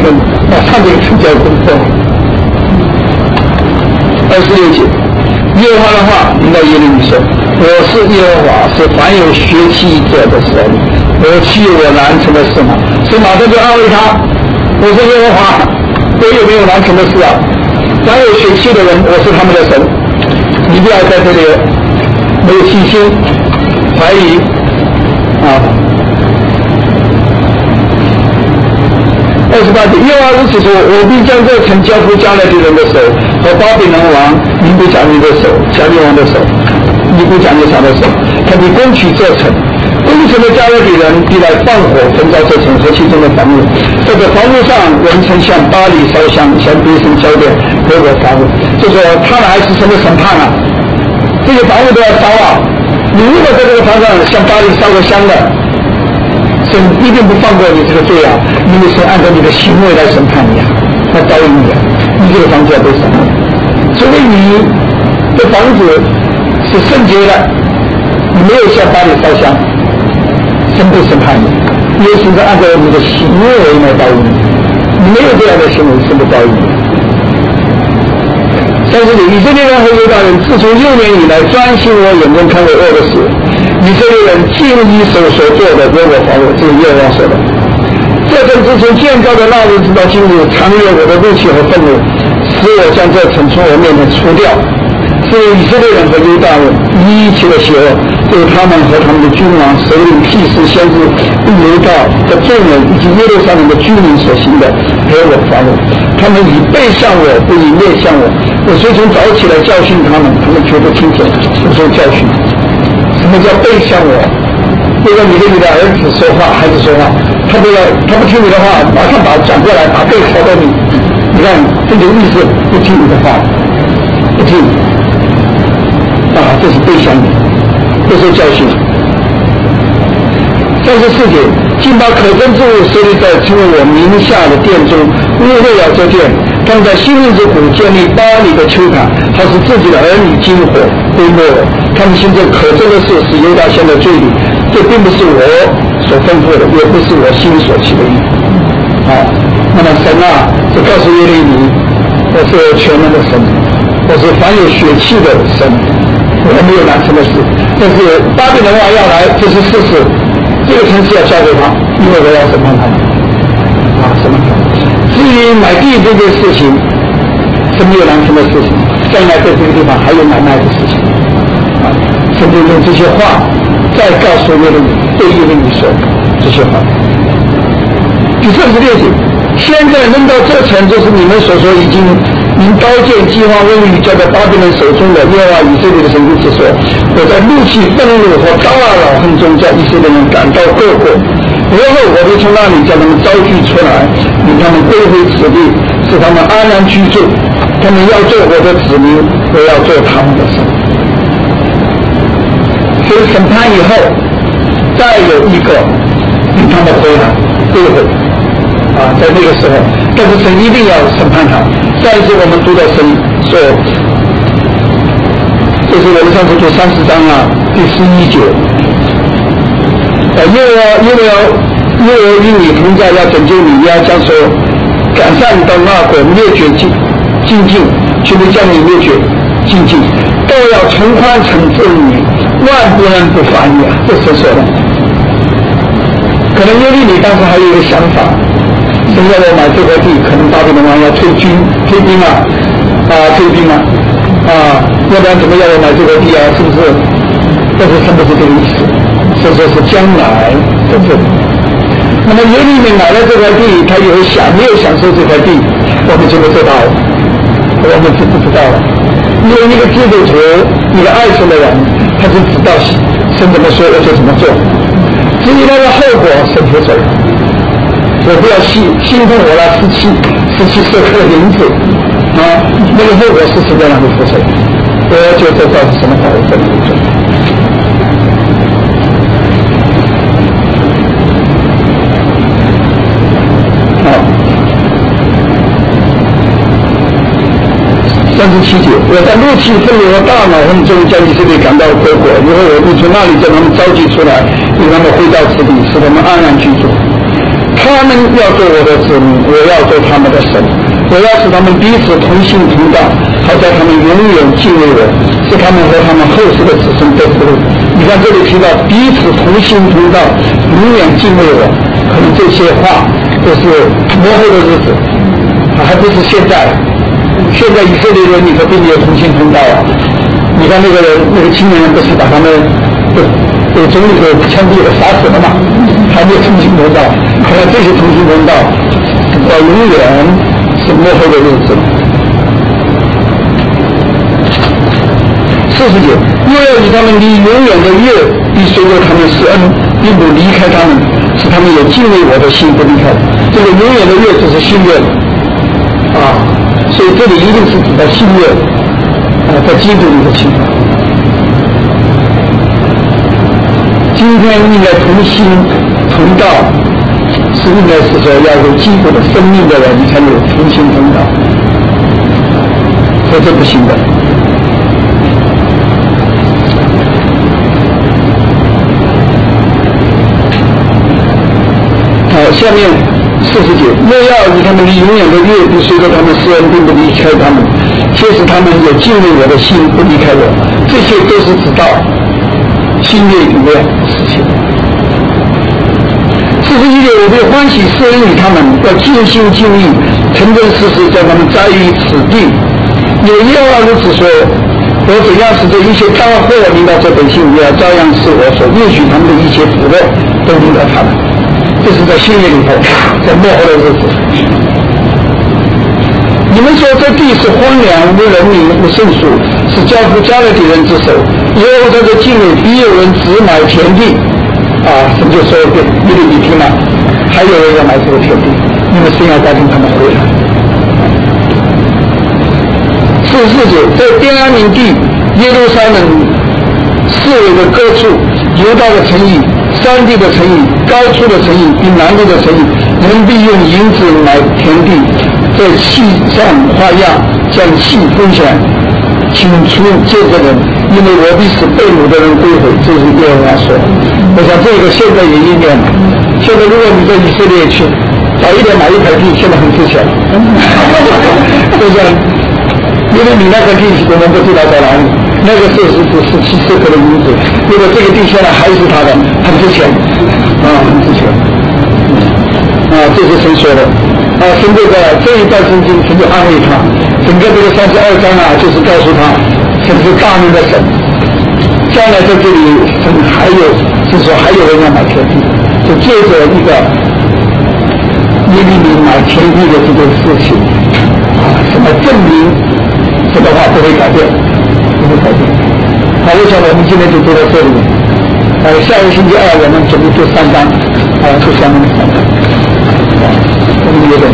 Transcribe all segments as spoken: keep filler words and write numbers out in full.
们马上就成交功课。二十六节，耶和华的话临到耶利米说：“我是耶和华，是凡有血气者的神。我岂有我难成的事吗？”所以马上就安慰他：“我是耶和华，我有没有难成的事啊？凡有血气的人，我是他们的神。你不要在这里没有信心、怀疑啊。”二十八节，耶和华如此说：“我必将这城交付迦勒底人的手和巴比伦王尼布甲尼的手、迦利王的手、尼布甲尼撒的手，他必攻取这城。攻城的迦勒底人必来放火焚烧这城和其中的房屋。这个房屋上人曾向巴黎烧香，向别神交奠，和我房屋。就说他们还是神的审判啊，这些房屋都要烧啊。你如果在这个房上向巴黎烧过香的，神一定不放过你这个罪啊，因为神按照你的行为来审判你啊，来招引你啊，你这个房子要被审判。除非你的房子是圣洁的，你没有向巴黎烧香，神不审判你，因为神是按照你的行为来招引你，你没有这样的行为，神不招引你。但是以色列人和犹大人自从六年以来专心我眼中看为恶的事，以色列人尽一手所做的惹我发怒，这是耶和华说的。这城自从建造的那日直到今日，常有我的怒气和愤怒，使我将这城从我面前除掉。是以色列人和犹大人一起的邪恶，就是他们和他们的君王、首领、祭司、先知、犹大的众人以及耶路撒冷的居民所行的，惹我发怒。他们以背向我，不以面向我。我虽从早起来教训他们，他们绝不听从，不受教训。什么叫背向我？如果你跟你的儿子说话、孩子说话，他不要，他不听你的话，马上把转过来，把背朝到你。你看这个意思，不听你的话，不听啊，这是背向你，不受教训。三十四节，竟把可憎之物设立在称为我名下的殿中，污秽了这殿。他们在新日之谷建立巴黎的丘坛，好使自己的儿女经火归没了。他们行这可憎的事，使犹大陷在罪里。这并不是我所吩咐的，也不是我心所起的意。好，那么神啊，就告诉耶利米，我是全能的神，我是凡有血气的神，我没有难成的事。但是巴比伦王要来，这是事实，这个城市要交给他，因为我要审判他们。啊，审判他们。至于买地这件事情是没有难成的事情，将来在这个地方还有买卖的事情啊，神就用这些话再告诉耶利米，对耶利米说这些话。第三十六节，现在扔到这城，就是你们所说已经因刀剑饥荒瘟疫交在巴比伦手中的耶和华以色列的神如此说：我在怒气愤怒和大恼恨中叫以色列人感到各国，然后我会从那里将他们招聚出来，令他们归回此地，使他们安然居住。他们要做我的子民，我要做他们的神。所以审判以后，再有一个令他们回来归回啊，在那个时候，但是神一定要审判他。上一次我们读到神说，这是我们上次读三十章啊，第十一节。呃，因为因为因为与你同在，要拯救你，要将说赶上你到那国灭绝尽尽尽，却不将你灭绝尽尽，都要从宽惩治你，万不能不罚你啊！这是说的。可能耶利米当时还有一个想法，神要我买这块地，可能巴比伦王要退军退兵啊啊退兵啊啊，要不然怎么要我买这块地啊？是不是？但是神不是这个意思，是说是将来在这里。那么耶利米买了这块地，他有享没有享受这块地，我们就不知道了，我们就不知道了。因为一个基督徒，一个爱神的人，他是知道神怎么说我就怎么做。至于那个后果，神负责。我不要心心痛我了，十七十七色克的名字啊，那个后果是实在让你负责。我就知道是什么法律在里面做。三十七节，我在怒气愤怒和大恼恨中将以色列赶到各国，以后我必从那里将他们召集出来，令他们回到此地，使他们安然居住。 他们要做我的子民，我要做他们的神，我要使他们彼此同心同道，好在他们永远敬畏我，使他们和他们后世的子孙得福禄。你看这里提到彼此同心同道，永远敬畏我，可能这些话都是末后的日子，还不是现在。现在以色列人你可并没有同心同道啊！你看那个人那个青年人不是把他们这这总理给枪毙给杀死了嘛？还没有同心同道，看来这些同心同道到永远是末后的日子。四十节，又要以他们离永远的约，必随着他们施恩，并不离开他们，使他们有敬畏我的心不离开。这个永远的约就是新约啊，所以这里一定是指的新约啊，在基督里的情况。今天应该同心同道，是应该是说要有基督的生命的人，你才有同心同道，否则不行的。好，下面四十节，又要以他们离永远的约，必随着他们施恩，并不离开他们，且使他们有敬畏我的心，不离开我。这些都是指到新约里面的事情。四十一节，我会欢喜施恩于他们，要尽心尽意，诚真实实将他们栽于此地。有耶和华如此说：我怎样使这一切大祸临到这百姓，也要照样使我所允许他们的一切福乐都临到他们。这是在新约里头，在末后的日子。你们说这地是荒凉，无人民，无圣属，是交付加勒底人之手。以后在这境内必有人只买田地啊，神就说给你的你听了，还有人要买这个田地，你们先要带领他们回来。四十四节，在便雅悯地耶路撒冷四围的各处，犹大的城邑、山地的城邑、高处的城邑比南地的城邑，人必用银子买田地，在契上画押，将契分享，请出这个人，因为我必使被掳的人归回。这是耶和华说。我想这个现在也应验了。现在如果你在以色列去早一点买一块地，现在很值钱，对不对？因为你那个地我们不知道在哪里，那个是是是七四克的银子，如果这个地现在还是他的，很值钱啊，很值钱啊，这是神说的啊。神这个这一段圣经，神就安慰他，整个这个三十二章啊，就是告诉他神是大能的神，将来在这里神还有是说还有人要买田地，就借着一个耶利米买田地的这个事情啊，什么证明这个话不会改变，不会改变。好，我想我们今天就读到这里。呃，下个星期二我们准备做三章，啊，做相关的三章。我们有点，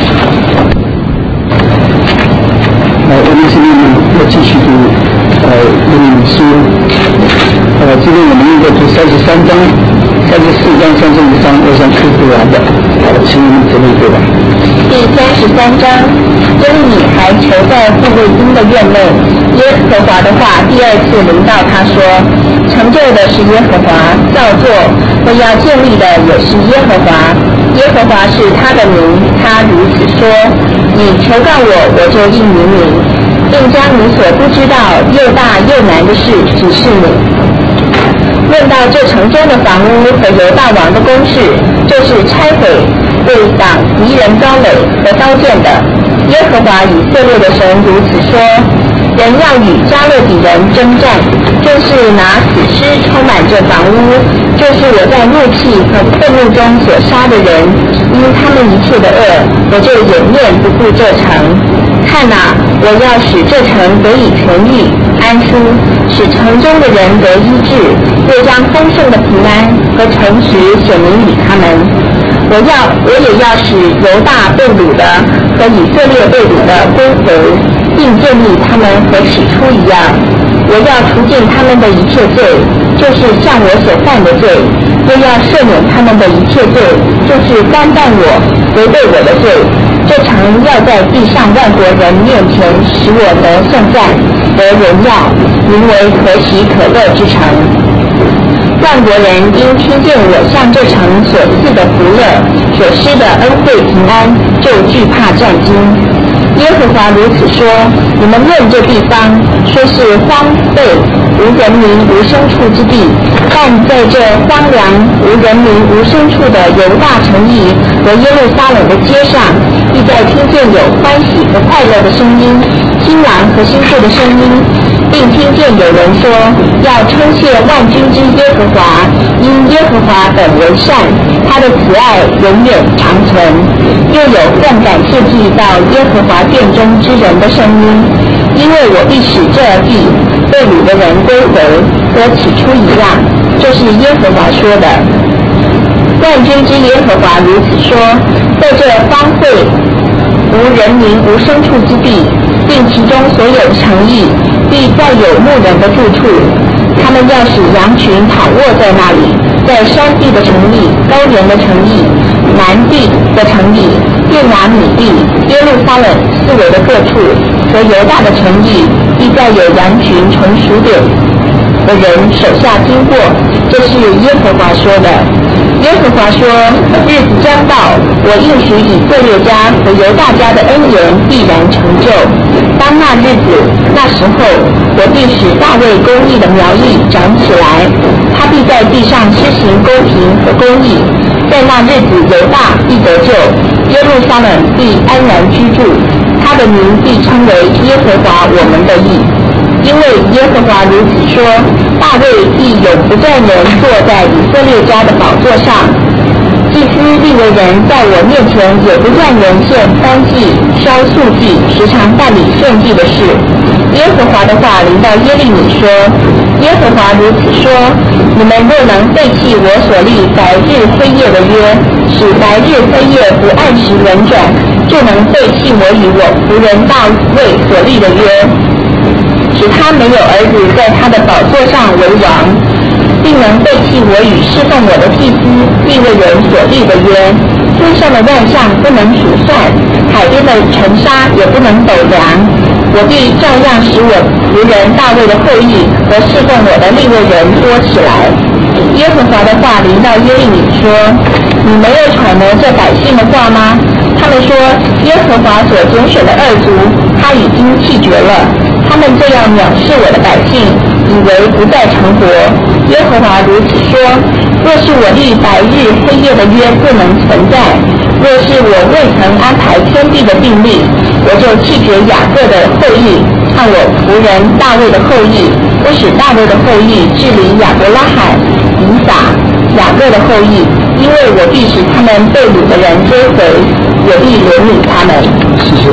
呃，我们今天要继续读呃耶利米书，呃，今天我们应该读三十三章、三十四章、三十五章，我想可以读完的。好了，请你们准备对吧？ 第三十三章，耶利米还囚在护卫兵的院内，耶和华的话第二次临到他说：成就的是耶和华，造作我要建立的也是耶和华，耶和华是他的名。他如此说：你求告我，我就应允你，并将你所不知道又大又难的事指示你。论到这城中的房屋和犹大王的宫室，就是拆毁为挡敌人高垒和刀剑的。耶和华以色列的神如此说：人要与加勒底人征战，正是拿死尸充满这房屋，就是我在怒气和愤怒中所杀的人，因他们一切的恶，我就掩面不顾这城。看哪，我要使这城得以痊愈安舒，使城中的人得医治，又将丰盛的平安和诚实显明与他们。我要，我也要使犹大被掳的和以色列被掳的归回，并建立他们和起初一样。我要除尽他们的一切罪，就是向我所犯的罪；又要赦免他们的一切罪，就是干犯我、违背我的罪。这城要在地上万国人面前使我得颂赞、得荣耀，名为可喜可乐之城。万国人因听见我向这城所赐的福乐，决所施的恩惠平安，就惧怕战惊。耶和华如此说：你们论这地方，说是荒废无人民无牲畜之地，但在这荒凉无人民无牲畜的犹大城邑和耶路撒冷的街上，必再听见有欢喜和快乐的声音，新郎和新妇的声音，并听见有人说，要称谢万军之耶和华，因耶和华本为善，他的慈爱永远长存。又有奉感谢祭到耶和华殿中之人的声音，因为我必使这地被掳的人归回，和起初一样。这是耶和华说的。万军之耶和华如此说：在这荒废无人民无牲畜之地，并其中所有的城邑，必再有牧人的住处。他们要使羊群躺卧在那里，在山地的城邑、高原的城邑、南地的城邑、便雅悯地、耶路撒冷四围的各处和犹大的城邑，必再有羊群从数点的人手下经过。这是耶和华说的。耶和华说：日子将到，我应许以色列家和犹大家的恩言必然成就。当那日子那时候，我必使大卫公义的苗裔长起来，他必在地上施行公平和公义。在那日子，犹大必得救，耶路撒冷必安然居住，他的名必称为耶和华我们的义。因为耶和华如此说：大卫必永不再能坐在以色列家的宝座上，祭司利未人在我面前也不再能献燔祭、烧素祭，时常办理献祭的事。耶和华的话临到耶利米说：耶和华如此说：你们若能背弃我所立白日黑夜的约，使白日黑夜不按时轮转，就能背弃我与我仆人大卫所立的约，使他没有儿子在他的宝座上为王，并能背弃我与侍奉我的祭司利未人所立的约。天上的万象不能数算，海边的尘沙也不能斗量。我必照样使我仆人大卫的后裔和侍奉我的利未人多起来。耶和华的话临到耶利米说：你没有揣摩这百姓的话吗？他们说，耶和华所拣选的二族，他已经弃绝了。他们这样藐视我的百姓，以为不再成活。耶和华如此说：若是我立白日黑夜的约不能存在，若是我未曾安排天地的定例，我就弃绝雅各的后裔和我仆人大卫的后裔，不使大卫的后裔治理亚伯拉罕、以撒、雅各的后裔，因为我必使他们被掳的人追回，也必怜悯他们。 谢谢。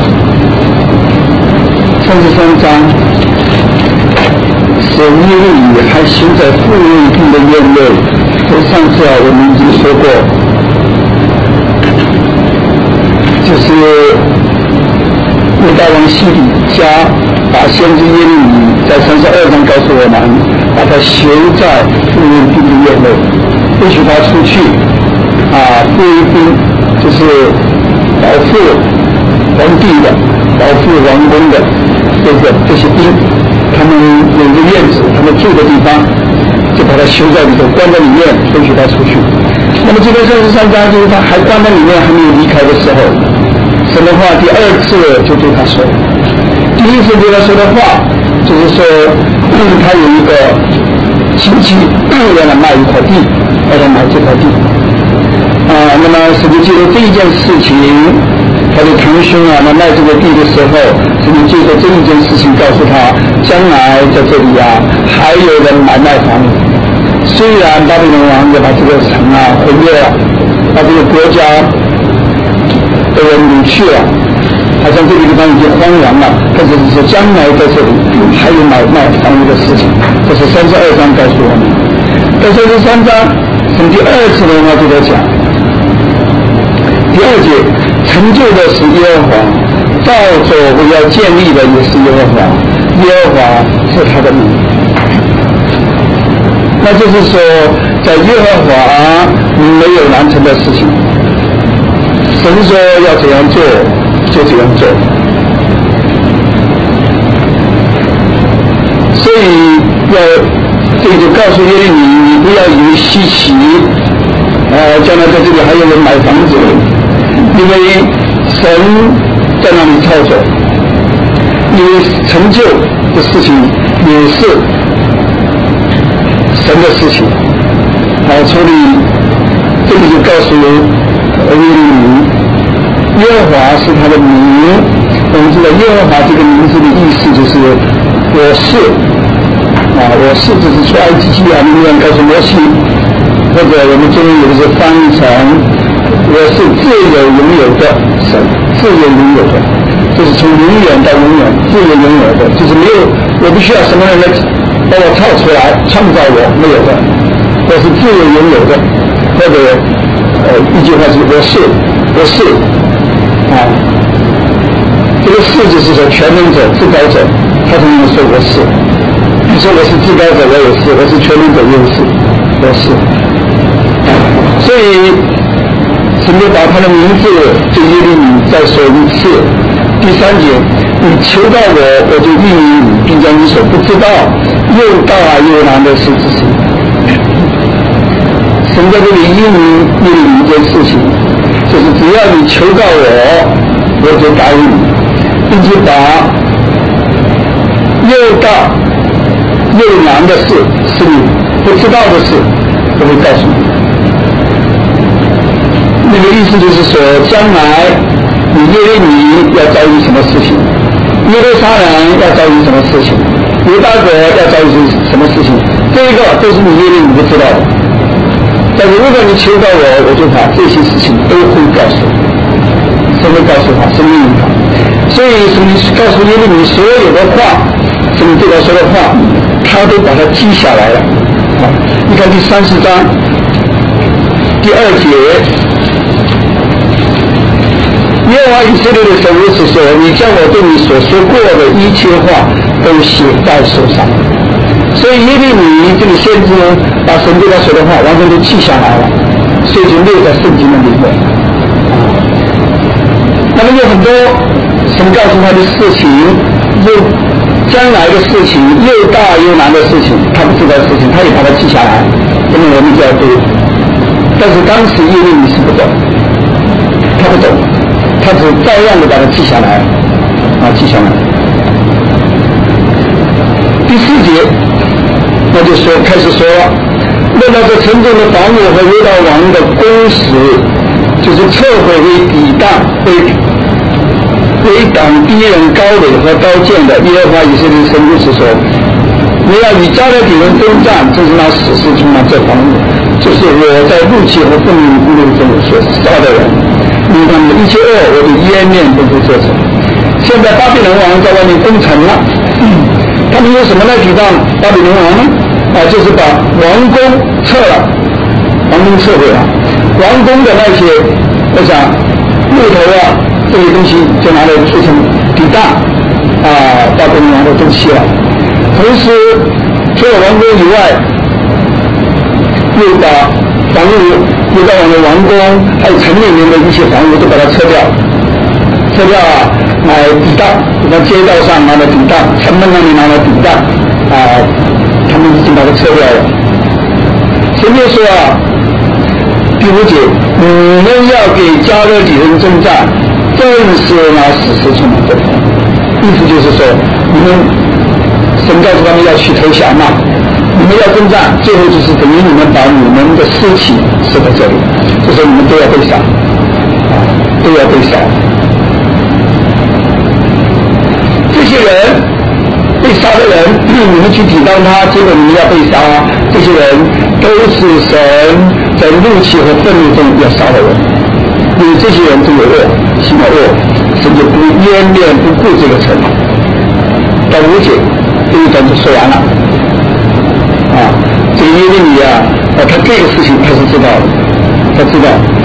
三十三章，神耶利米还行在妇人病的院内。这上次啊，我们已经说过，就是犹大王西底家把先知耶利米在三十二章告诉我们，把他囚在妇人病的院内，不许他出去。啊，妇人病就是保护皇帝的、保护王宫的这个这些兵，他们有一个院子，他们住的地方，就把他囚在里头，关在里面，不许他出去。那么这个三十三章就是他还关在里面还没有离开的时候，神的话第二次就对他说，第一次对他说的话就是说，嗯、他有一个亲戚要来卖一块地，要来买这块地啊。那么神就记得这一件事情，他的堂兄啊，那卖这个地的时候，神就借着这一件事情告诉他，将来在这里啊还有人买卖房子。虽然巴比伦王要把这个城啊毁灭了，把这个国家的人掳去了，好像这个地方已经荒凉了，但是是将来在这里还有买卖房屋的事情。这是三十二章告诉我们。在三十三章，从第二次的话就在讲，第二节，成就的是耶和华，造作我要建立的也是耶和华，耶和华是他的名。那就是说，在耶和华没有难成的事情，神说要怎样做就怎样做。所以要这个就告诉耶利米，你不要以为稀奇， 呃，将来在这里还有人买房子，因为神在那里操作，因为成就的事情也是神的事情。好，所以这里就告诉耶利米，耶和华是他的名。我们知道耶和华这个名字的意思就是我是啊，我是这是出埃及记啊，里面告诉摩西，或者我们中文有的时候翻译成我是自由拥有的神，自由拥有的，就是从永远到永远自由拥有的，就是没有我不需要什么人来把我造出来创造我，没有的，我是自由拥有的。或者呃一句话是我是我是啊，这个是就是说全能者至高者，他才能说我是。你说我是至高者，我也是；我是全能者，我也是，我是。所以神就把他的名字对耶利米再说一次。第三节，你求到我，我就应允你，并将你所不知道又大又难的事指示。神在这里应允耶利米一件事情，就是只要你求到我，我就答应你，并且把又大又难的事，是你不知道的事，我会告诉你。那个意思就是说，将来你耶利米要遭遇什么事情，耶路撒冷要遭遇什么事情，犹大国要遭遇什么事情，这一个都是你耶利米不知道的。但是如果你求到我，我就把这些事情都会告诉你，神会告诉他，神会引他。所以神告诉耶利米所有的话，神对他说的话，他都把它记下来了。好，你看第三十章第二节，耶和华以色列的神如此说：你将我对你所说过的一切话都写在手上。所以耶利米这个先知把神对他说的话完全都记下来了，所以就列在圣经的里面。那么有很多神告诉他的事情，又将来的事情，又大又难的事情，他不知道的事情，他也把它记下来，那么我们就要读。但是当时耶利米是不懂，他不懂，他只照样的把它记下来，啊，记下来。第四节，那就说开始说了，论到这城中的房屋和犹大王的宫室，就是撤毁为抵挡为为挡敌人高垒和刀剑的。耶和华以色列神如此说：你要与加勒底人征战，就是那死尸充满这房屋，就是我在怒气和愤怒中所杀的人，因他们的一切恶，我的湮灭不会做成。现在巴比伦王在外面攻城了，嗯他们用什么来抵挡巴比伦王呢？啊，就是把王宫撤了，王宫撤回了，王宫的那些，我想木头啊这些东西就拿来做成抵挡啊巴比伦王的东西了。同时，除了王宫以外，又把房屋、犹大王的王宫，还有城里面的一些房屋都把它撤掉，撤掉啊。来抵挡，在街道上拿来抵挡，城门那里拿来抵挡，啊，他们已经把它撤掉了。神就说啊，第五节，你们要给加勒底人征战，正是那死尸充满的。意思就是说，你们神告诉他们要去投降嘛，你们要征战，最后就是等于你们把你们的尸体射在这里，就说你们都要被杀，啊，都要被杀。这些人被杀的人，你们去抵挡他，结果你们要被杀，这些人都是神在怒气和愤怒中要杀的人，因为这些人都有恶，行了恶，神就不湮灭不顾这个城。到五节这一段就说完了啊，这个耶利米啊，他这个事情他是知道的，他知道。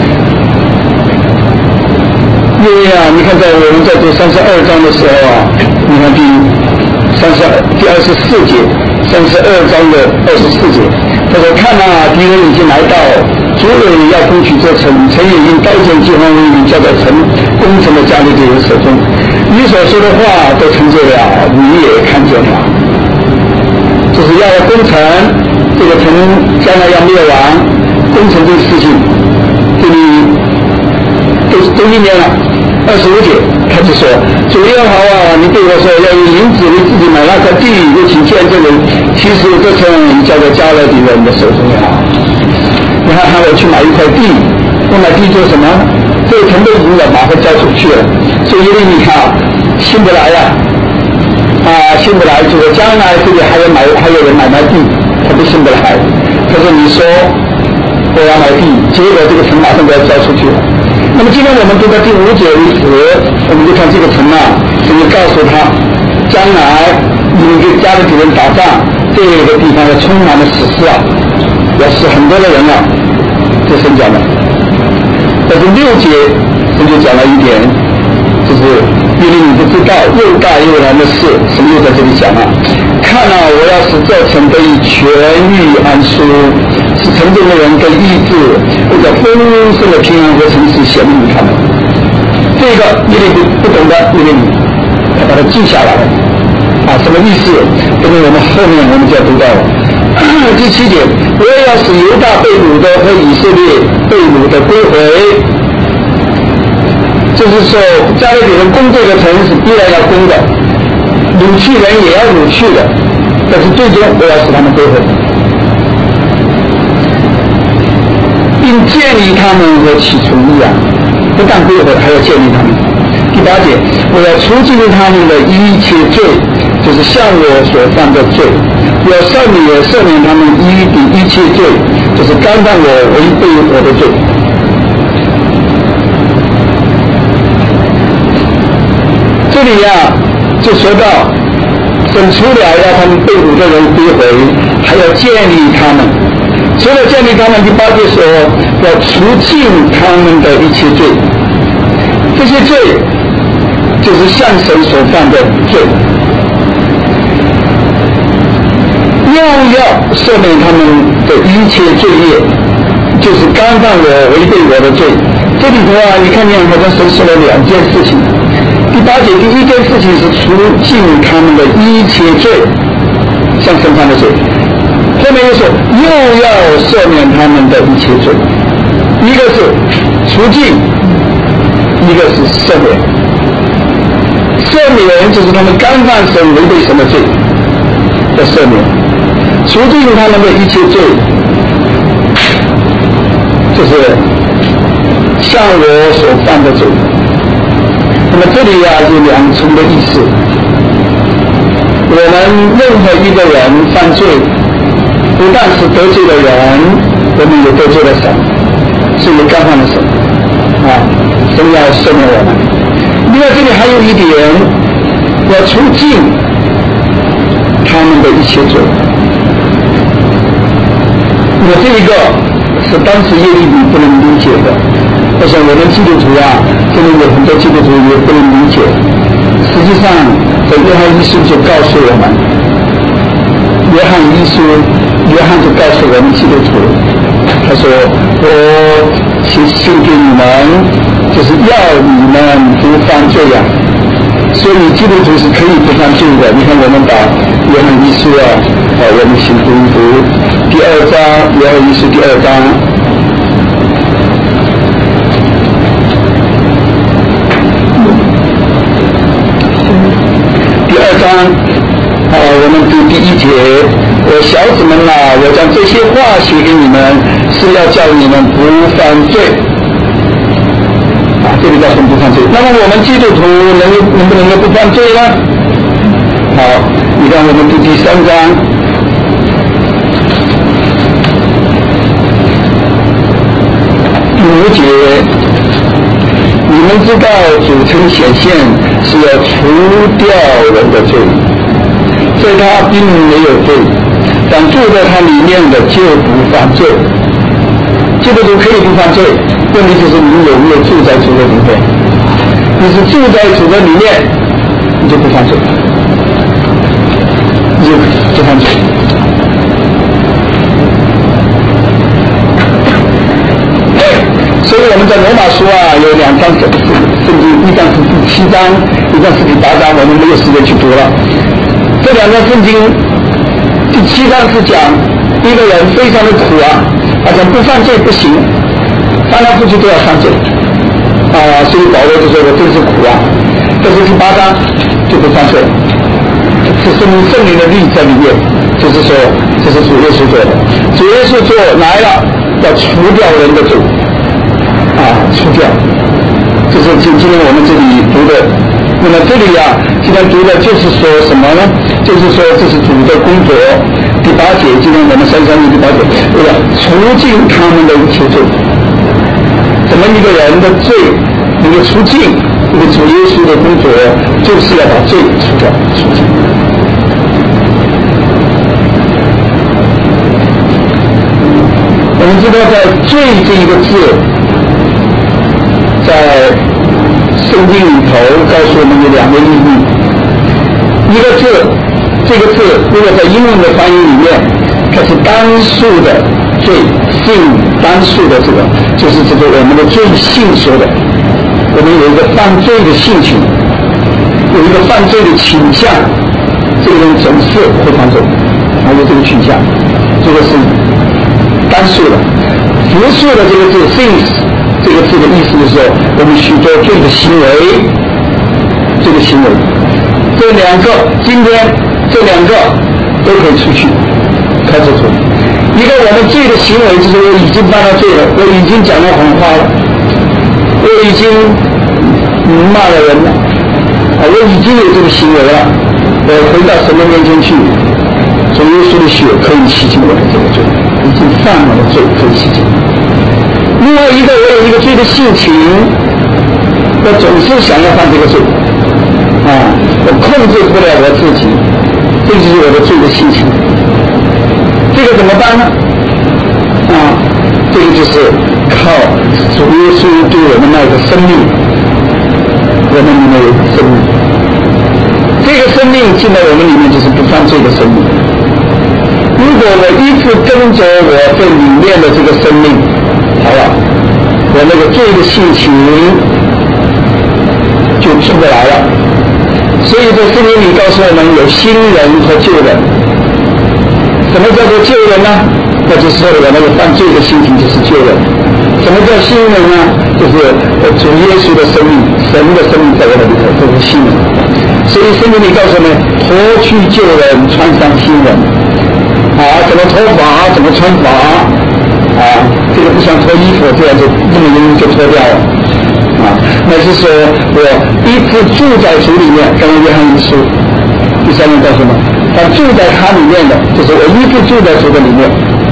因为啊，你看在我们在读三十二章的时候啊，你看第三十二第二十四节，三十二章的二十四节，他说：看啊，敌人已经来到，主人要攻取这城，城也因刀剑饥荒瘟疫交在城攻城的加勒底人手中。你所说的话都成就了，你也看见了，就是要攻城，这个城将来要灭亡， 工程这个事情，这里都都一年了，二十五节开始说，主耶和华，你对我说要用银子为自己买那块地，又请见这人，其实这城交在加勒底人的手中啊。你看喊我去买一块地，我买地做什么？这个城都已经要马上交出去了，所以你看信不来呀、啊，啊信不来，就说将来这里还有买还有人买卖地，他都信不来。可是你说我要买地，结果这个城马上就要交出去了。那么今天我们读到第五节为止，我们就看这个城啊，神就告诉他，将来你们跟加勒底人打仗，这个地方要充满了死尸啊，要死很多的人啊，这神讲的。但是六节神就讲了一点，就是因为你不知道又大又难的事，神又在这里讲了。看啊，我要使这城得以痊愈安舒，使城中的人得医治，为了丰盛的平安和诚实显明他们。这个因为你不懂的，因为你他把它记下来了啊，什么意思？因为我们后面我们就要读到了。第七节，我也要使犹大被掳的和以色列被掳的归回。就是说，加勒底人攻这个城是必然要攻的，掳去人也要掳去的，但是最终我要使他们归回，并建立他们和起初一样，不但归回，还要建立他们。第八节，我要除尽他们的一切罪，就是向我所犯的罪，我要赦免赦免他们一的一切罪，就是干犯我违背我的罪。这里呀、啊，就说到神除了要他们被掳的人归回，还要建立他们。除了建立他们，第八节说要除尽他们的一切罪，这些罪就是向神所犯的罪，又要赦免他们的一切罪业，就是干犯我违背我的罪。这里头啊，你看见好像神说了两件事情。第八节第一件事情是除尽他们的一切罪，向神犯的罪。后面又说又要赦免他们的一切罪，一个是除尽，一个是赦免。赦免就是他们干犯神违背神的罪的赦免，除尽他们的一切罪，就是向我所犯的罪。那么这里呀、啊、有两重的意思。我们任何一个人犯罪，不但是得罪了人，我们也得罪了神，是也干犯了神啊，神要赦免我们。另外这里还有一点，要除尽他们的一切罪。我这一个是当时耶利米不能理解的，我想我们基督徒啊，真的有很多基督徒也不能理解。实际上在约翰一书就告诉我们，约翰一书约翰就告诉我们基督徒，他说我写信给你们就是要你们不犯罪呀、啊，所以基督徒是可以不犯罪的。你看我们把约翰一书啊，啊我们请读一读第二章，约翰一书第二章。第二章啊，我们读第一节，我小子们啊，我将这些话写给你们，是要叫你们不犯罪。啊，这里叫什么不犯罪？那么我们基督徒能能不能够不犯罪呢？好，你看我们读第三章，第五节。你们知道主曾显现是要除掉人的罪，所以他并没有罪，但住在他里面的就不犯罪。基督徒可以不犯罪，问题就是你有没有住在主的里面。你是住在主的里面，你就不犯罪，你就不犯罪。所以我们在罗马书啊有两章圣圣经，一章是第七章，一章是第八章，我们没有时间去读了。这两章圣经第七章是讲一个人非常的苦啊，好像不犯罪不行，翻来覆去都要犯罪啊，所以保罗就说我真是苦啊。但是第八章就不犯罪，是圣灵圣灵的律在里面，就是说这是主耶稣做的，主耶稣做来了要除掉人的罪啊，除掉，这是今天我们这里读的。那么这里啊，今天读的就是说什么呢？就是说这是主的工作。第八节，今天我们三三第八节，为了除尽他们的一切罪。怎么一个人的罪能够除尽？这个主耶稣的工作就是要把罪除掉，除尽。我们知道，在罪这一个字，在圣经里头告诉我们有两个意义，一个字，这个字如果在英文的翻译里面，它是单数的罪，性单数的这个，就是这个我们的罪性说的，我们有一个犯罪的性情，有一个犯罪的倾向，这个人总是会犯罪，还有这个倾向，这个是单数的。复数的这个字 sins这个字的意思就是说，我们许多罪的行为，这个行为，这两个今天这两个都可以出去，开始出。一个我们罪的行为就是我已经犯了罪了，我已经讲了谎话了，我已经骂了人了，啊，我已经有这个行为了，我回到神的面前去，主耶稣的血可以洗净我的这个罪，已经犯了的罪可以洗净。另外一个，我有一个罪的性情，我总是想要犯这个罪啊，我控制不了我自己，这就是我的罪的性情。这个怎么办呢？啊，这个就是靠主耶稣对我们那个生命，我们里面有个生命，这个生命进到我们里面就是不犯罪的生命。如果我一直跟着我这里面的这个生命，好了，我那个罪的性情就出不来了。所以在圣经里告诉我们有新人和旧人。什么叫做旧人呢？那就是说我那个犯罪的性情就是旧人。什么叫新人呢？就是主耶稣的生命，神的生命在我的里头，这是新人。所以圣经里告诉我们，脱去旧人，穿上新人。啊，怎么脱法？怎么穿法？啊，这个不像脱衣服这样就这么容易就脱掉了。啊，那是说我一直住在主里面，刚刚约翰一书第三章告诉我们，他住在他里面的，就是我一直住在主的里面。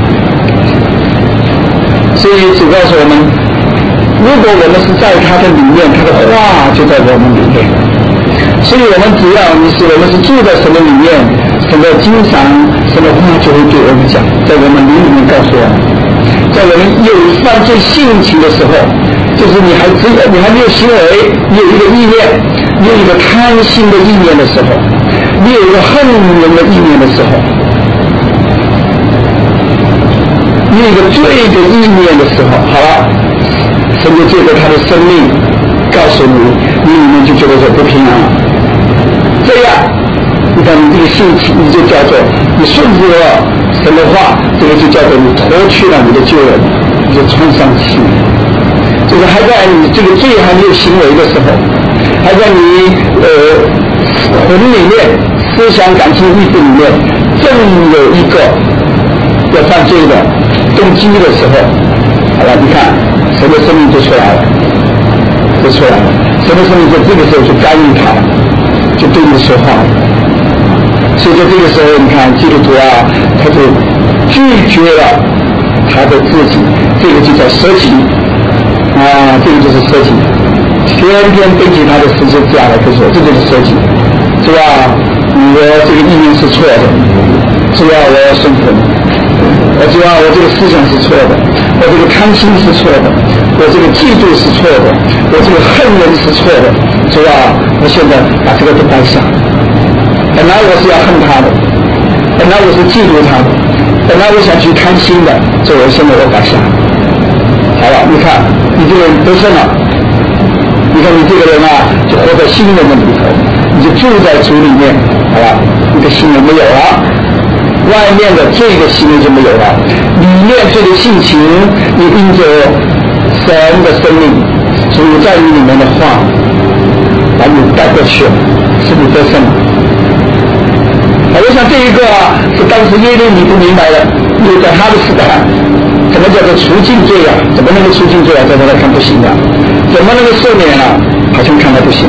所以主告诉我们，如果我们是在他的里面，他的话就在我们里面。所以我们只要你是我们是住在神的里面，神的经常神的话就会对我们讲，在我们灵里面告诉我们，在我们有犯罪性情的时候，就是你还只有你还没有行为，你有一个意念，你有一个贪心的意念的时候，你有一个恨人的意念的时候，你有一个罪的意念的时候，好了，神就借着他的生命告诉你，你里面就觉得说不平安了。这样你看你这个性情，你就叫做你顺着了神的话，这个就叫做你脱去了你的旧人，你就穿上新人。就是还在你这个罪还没有行为的时候，还在你呃魂里面思想感情意识里面正有一个要犯罪的动机的时候，好了，你看神的生命就出来了，就出来了，神的生命在这个时候就干预他了，就对你说话了。所以在这个时候，你看基督徒啊，他就拒绝了他的自己，这个就叫舍己啊，这个就是舍己，天天背起他的十字架来跟说，这就是舍己，是吧？我这个意念是错的，只要我要顺服，我只要我这个思想是错的，我这个贪心是错的，我这个嫉妒是错的，我这个恨人是错的，是吧？我现在把这个都摆下。本来我是要恨他的，本来我是嫉妒他的，本来我想去贪心的，所以我现在我摆下。好了，你看你这个人得胜了，你看你这个人啊，就活在新人的里头，你就住在主里面，好了，你的新人没有了， 外面的罪的行为就没有了，里面罪的性情，你因着神的生命主在你里面的话把你带过去了，使你得胜。啊，我想这一个啊是当时耶利米不明白的，因为在他的时代怎么叫做除尽罪啊，怎么能够除尽罪啊，在他来看不行啊，怎么能够赦免啊，好像看来不行。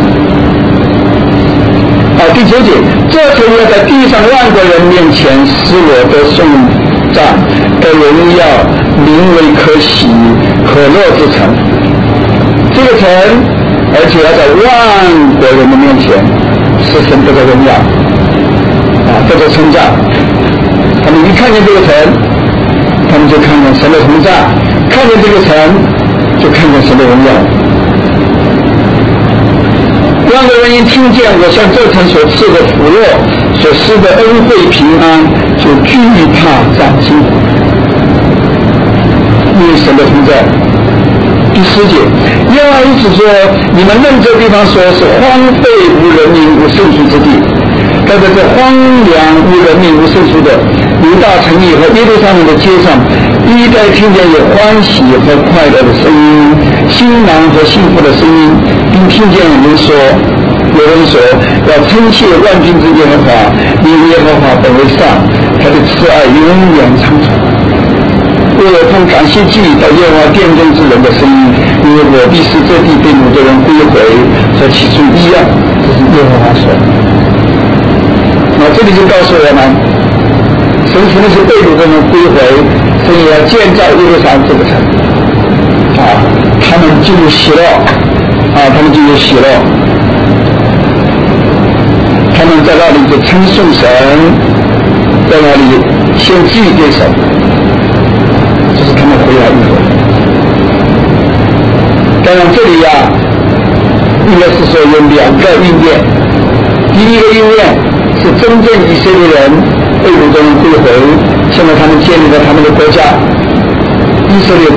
啊，第九节，这城要在地上万国人面前使我的颂赞的荣耀名为可喜可乐之城。这个城而且要在万国人的面前使神得到荣耀啊，得到称赞。他们一看见这个城，他们就看见神的同在，看见这个城就看见神的荣耀。万国人一听见我向这城所赐的福乐，所施的恩惠平安，就惧怕战惊，因为神的同在。第十节，耶和华如此说：你们认这地方说是荒废无人民无圣俗之地，但在这荒凉无人民无圣俗的犹大城邑和耶路撒冷的街上，一代听见有欢喜和快乐的声音，新郎和幸福的声音，并听见有人说有人说要称谢万军之耶和华，因为耶和华本为善，他的慈爱永远长存。我有奉感谢祭到耶和华殿中之人的声音，因为我必使这地被掳的人归回，和起初一样。这是耶和华说。那这里就告诉我们，神使那些被掳的人归回，所以要建造耶路撒冷这个城啊，他们就有喜乐啊，他们就有喜乐，他们在那里就称颂神，在那里献祭给神。就是他们回来以后，当然这里呀、啊，应该是说有两个应验。第一个应验是真正以色列人被掳的人归回，现在他们建立了他们的国家以色列国。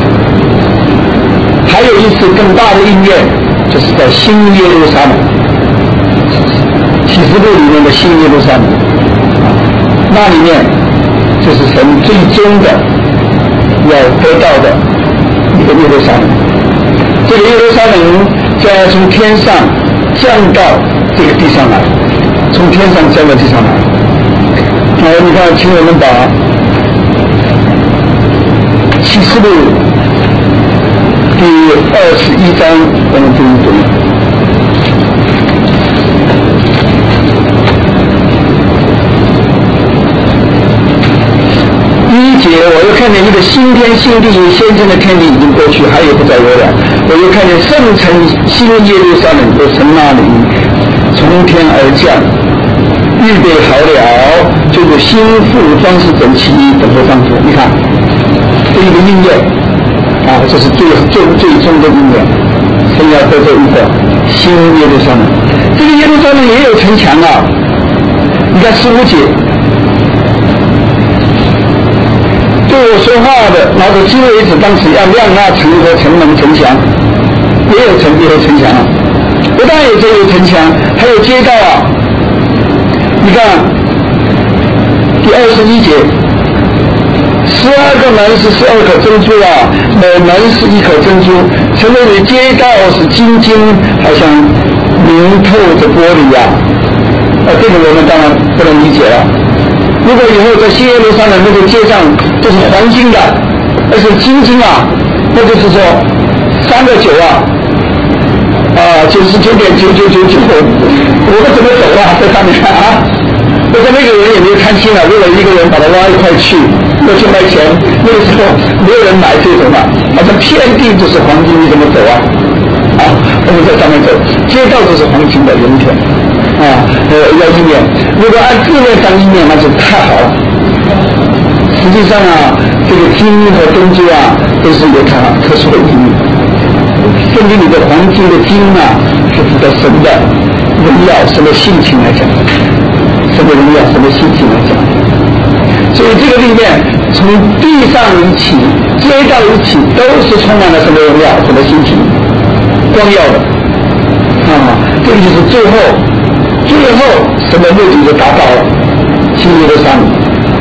还有一次更大的应验，就是在新耶路撒冷，启示录里面的新耶路撒冷，那里面就是神最终的要得到的一个耶路撒冷。这个耶路撒冷将要从天上降到这个地上来，从天上降到地上来。好，你看，请我们把启示录第二十一章我们读一读。我又看见一个新天新地，先前的天地已经过去，还有不再有了。我又看见圣城新耶路撒冷从那里从天而降，预备好了，就有新妇装饰整齐，等候丈夫。你看，这一个应验啊，这是最最最终的应验。神要得这一个新耶路撒冷，这个耶路撒冷也有城墙啊。你看十五节。对我说话的，拿着金为子，当时要亮那城和城门城墙，也有城也有城墙啊，不但有这有城墙，还有街道啊。你看第二十一节，十二个门是十二颗珍珠啊，每门是一颗珍珠，城内的街道是金金，好像明透的玻璃啊。啊，这个我们当然不能理解了。如果以后在新耶路撒冷那个街上都是黄金的，而且金金啊，那就是说三个九啊，啊九十九点九九九九，我们怎么走啊？在上面啊，我说那个人也没有贪心啊，为了一个人把它挖一块去，要去卖钱，那个时候没有人买这种的，好像遍地都是黄金，你怎么走啊？啊，我们在上面走，街道都是黄金的，有一天。啊，呃，要意念，如果按字面当意念，那就太好了。实际上啊，这个金和珍珠啊，都是有它特殊的意义。圣经里的黄金的金啊，是指的神的荣耀，神的性情来讲，神的荣耀，神的性情来讲。所以这个里面，从地上一起，街道一起，都是充满了神的荣耀，神的性情，光耀的。啊，这个就是最后。最后，神的目的就达到了，新耶路撒冷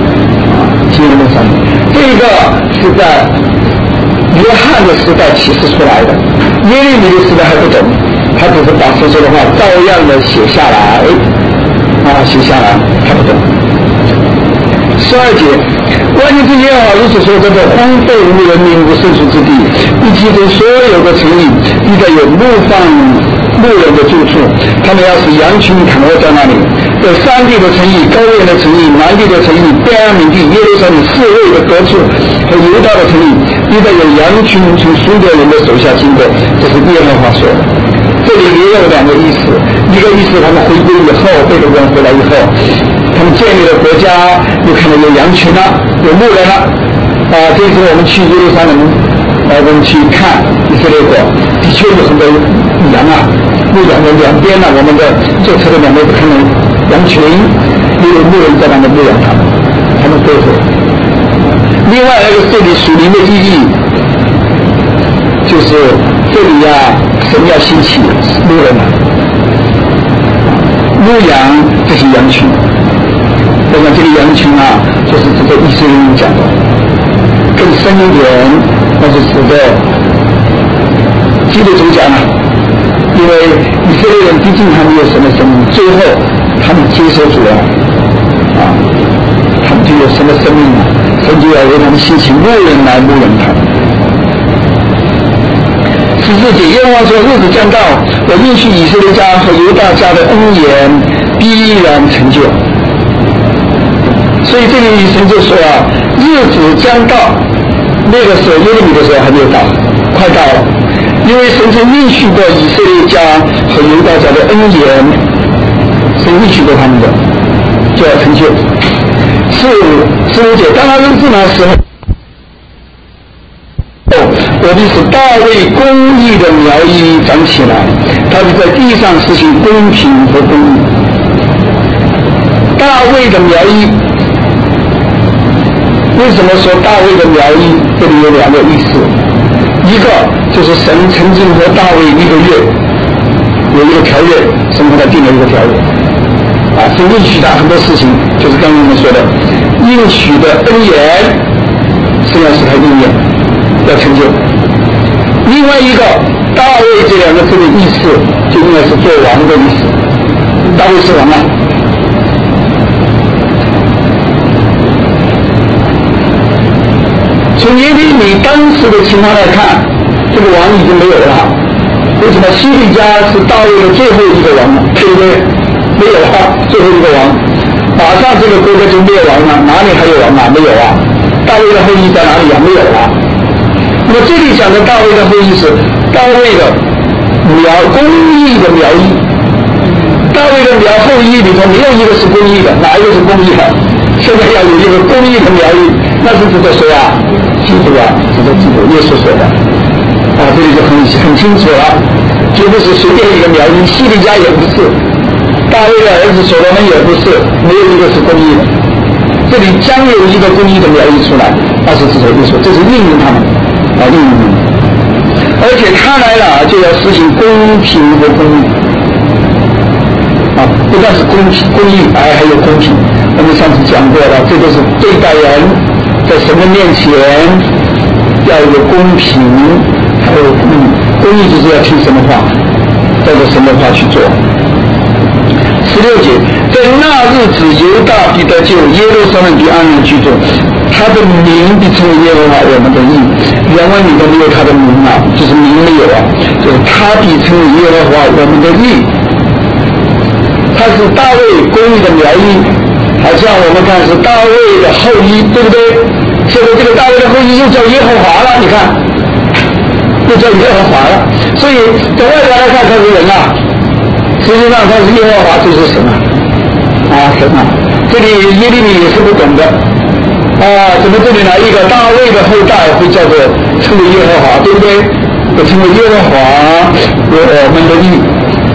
基督上，这个是在约翰的时代启示出来的，耶利米的时代还不懂，他只是把所说的话照样的写下来，啊，写下来，他不懂。十二节，万军之耶和华如此说：这个荒废无人民无圣属之地，一其中所有的城邑，必该有牧放牧人的住处，他们要使羊群躺卧在那里。有山地的城邑、高原的城邑、南地的城邑、便雅悯地、耶路撒冷四位的各处和犹大的城邑，必该有羊群从苏格人的手下经过。这是耶和华说的。这里也有两个意思，一个意思他们回归以后，被掳人回来以后，他们建立了国家，又看到有羊群了，有牧人了。啊，这次我们去耶路撒冷，呃，我们去看以色列国，的确有很多羊啊，牧羊的两边呢，我们的坐车的两边都看到羊群，也有牧人在那里牧养他们，他们对付。另外那个这里属灵的意义，就是这里呀、啊，神要兴起牧人了，牧养这些羊群。我想这个羊群啊，就是指着以色列人讲的，更深一点，那是指着基督徒讲了，因为以色列人毕竟还没有神的生命，最后他们接受主了，啊，他们就有神的生命了，神就要为他们兴起牧人来牧养他们。十四节，耶和华说：日子将到，我应许以色列家和犹大家的恩言必然成就。所以这里神就说啊，日子将到，那个时候耶利米的时候还没有到，快到了，因为神曾应许过以色列家和犹大家的恩言，神应许过他们的，就要成就。十五十五节，当他认识那时候，我必使大卫公义的苗裔长起来，他是在地上实行公平和公义。大卫的苗裔，为什么说大卫的苗裔？这里有两个意思，一个就是神曾经和大卫一个约，有一个条约，神和他定了一个条约，啊，是应许他很多事情，就是刚刚我们说的应许的恩言，实际上是他应验，要成就。另外一个，大卫这两个字的意思，就应该是做王的意思，大卫是王啊。从耶利米当时的情况来看，这个王已经没有了。为什么西利家是大卫的最后一个王呢？对不对？没有了，最后一个王，马上这个国家就灭亡了，哪里还有王啊？没有啊。大卫的后裔在哪里啊？没有啊。那么这里讲的大卫的后裔是大卫的苗，公义的苗裔。大卫的苗后裔里头没有一个是公义的，哪一个是公义的？现在要有一个公义的苗裔，那是指的谁啊？基督啊，指的基督，耶稣说的啊，这里就很很清楚了，绝不是随便一个苗裔，西利家也不是，大卫的儿子所罗门也不是，没有一个是公义的。这里将有一个公义的苗裔出来，那是指的耶稣，这是应用他们啊，应用他们。而且他来了就要实行公平和公义啊，不但是公平公义，而还有公平。我们上次讲过了，这个是对待人。在神的面前要有公平，还有公义。公义就是要听神的话，照着神的话去做。十六节，在那日子，犹大必得救，耶路撒冷必安然居住，他的名必称为耶和华我们的义。原文里头没有他的名啊，就是名没有啊，就是他必称为耶和华我们的义。他是大卫公义的苗裔，好像我们看是大卫的后裔，对不对？现在这个大卫的后裔又叫耶和华了，你看，又叫耶和华了。所以在外表来看他是人啊，实际上他是耶和华，就是神啊，啊神啊。这里耶利米也是不懂的啊，怎么这里来一个大卫的后代会叫做称为耶和华，对不对？会称为耶和华我们的义。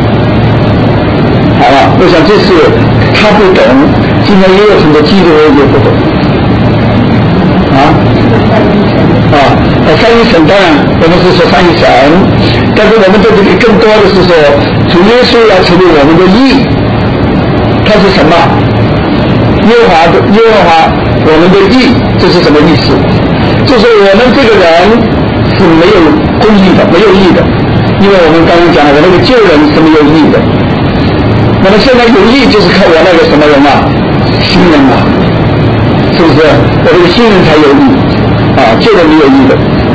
好了，我想这是他不懂，今天也有很多基督徒也不懂啊啊！三一神当然我们是说三一神，但是我们在这里更多的是说主耶稣要成为我们的义，他是什么？ 耶和华的耶和华我们的义，这是什么意思？就是我们这个人是没有公义的，没有义的，因为我们刚刚讲了，我那个旧人是没有义的。那么现在有义就是靠我那个什么人啊，新人啊，是不是？我这个新人才有义啊，旧人没有义的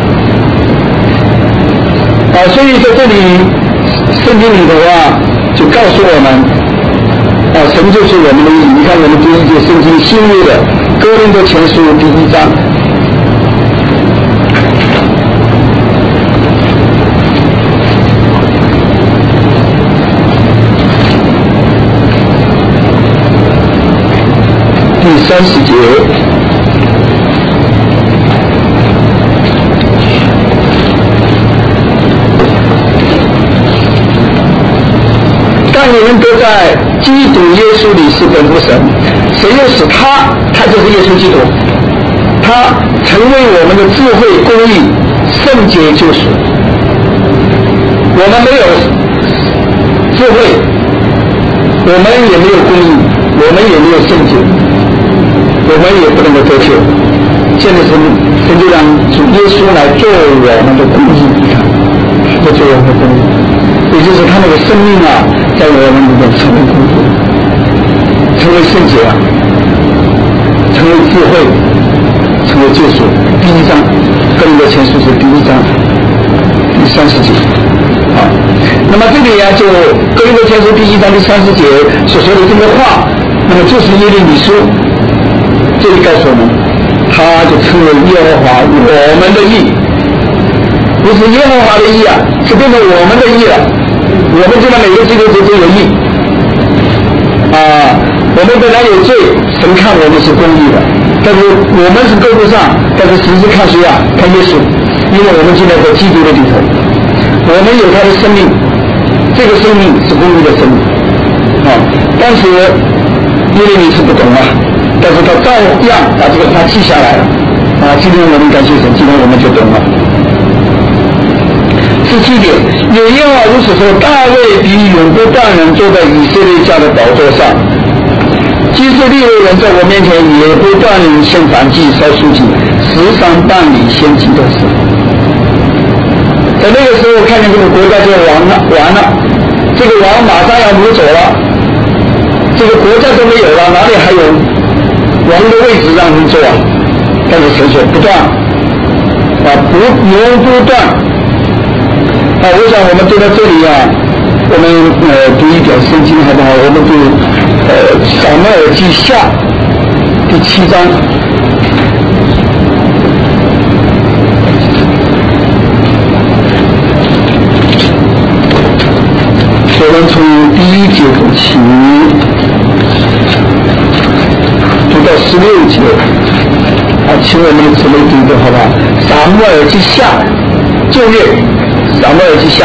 啊。所以在这里圣经里头啊，就告诉我们啊，神就是我们的义。你看我们第一节圣经新约的哥林多前书第一章。第三十节，但你们都在基督耶稣里是本乎神，谁又使他，他就是耶稣基督，他成为我们的智慧、公义、圣洁、救赎。我们没有智慧，我们也没有公义，我们也没有圣洁，我们也不能够得救。现在神神就让主耶稣来做我们的公义，你看，他做我们的公义，也就是他那个生命啊，在我们里面成为公义，成为圣洁啊，成为智慧，成为救赎。第一章，哥林多前书是第一章，第三十节。好，那么这里啊，就哥林多前书第一章第三十节所说的这个话，那么就是耶利米书，这里告诉我们，他就称为耶和华我们的义，不是耶和华的义啊，是变成我们的义了。我们现在每个基督徒都有义啊，我们本来有罪，神看我们是公义的，但是我们是够不上，但是神是看谁啊？看耶稣，因为我们现在在基督的里头，我们有他的生命，这个生命是公义的生命啊。当时耶利米是不懂啊，但是他照样把这个话记下来了啊。今天我们感谢神，今天我们就懂了。十七点，有耶和华如此说：大卫比永不断人坐在以色列家的宝座上，即是利未人在我面前也不断人献燔祭、烧赎祭，时常办理献祭的事。在那个时候，看见这个国家就完了，完了，这个王马上要掳走了，这个国家都没有了，哪里还有王的位置让人坐啊？但是神说不断啊，不永不断啊。我想我们读到这里啊，我们呃读一点圣经好不好？我们读呃撒母耳记下第七章。我们从第一节读起，读到十六节啊，请我们的姊妹读一读好不好？撒母耳记下，旧约撒母耳记下。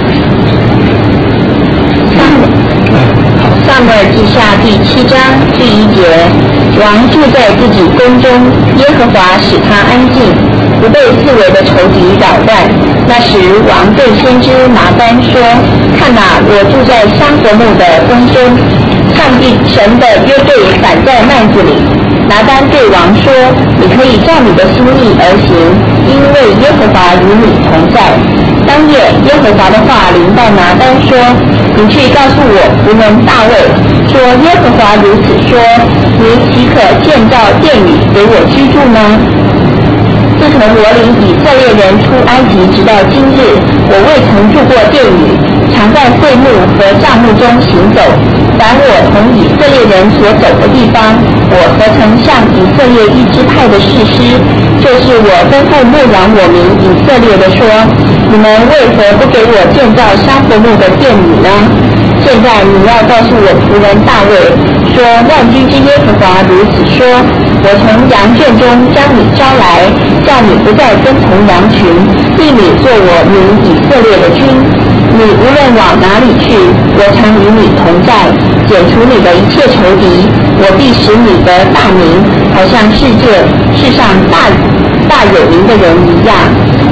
撒母耳记下第七章第一节，王住在自己宫中，耶和华使他安静，不被四围的仇敌扰乱。那时王对先知拿单说：看哪，我住在香柏木的宫中，上帝神的约柜反在幔子里。拿单对王说：你可以照你的心意而行，因为耶和华与你同在。当夜耶和华的话临到拿单说：你去告诉我仆人大卫，说耶和华如此说，你岂可建造殿宇给我居住呢？自从我领以色列人出埃及直到今日，我未曾住过殿宇，常在会幕和帐幕中行走。凡我同以色列人所走的地方，我何曾向以色列一支派的士师，就是我吩咐牧养我民以色列的说：你们为何不给我建造香柏木的殿宇呢？现在你要告诉我仆人大卫，说万军之耶和华如此说：我从羊圈中将你招来，叫你不再跟从羊群，立你做我民以色列的君。你无论往哪里去，我常与你同在，剪除你的一切仇敌，我必使你的大名好像世界世上大大有名的人一样。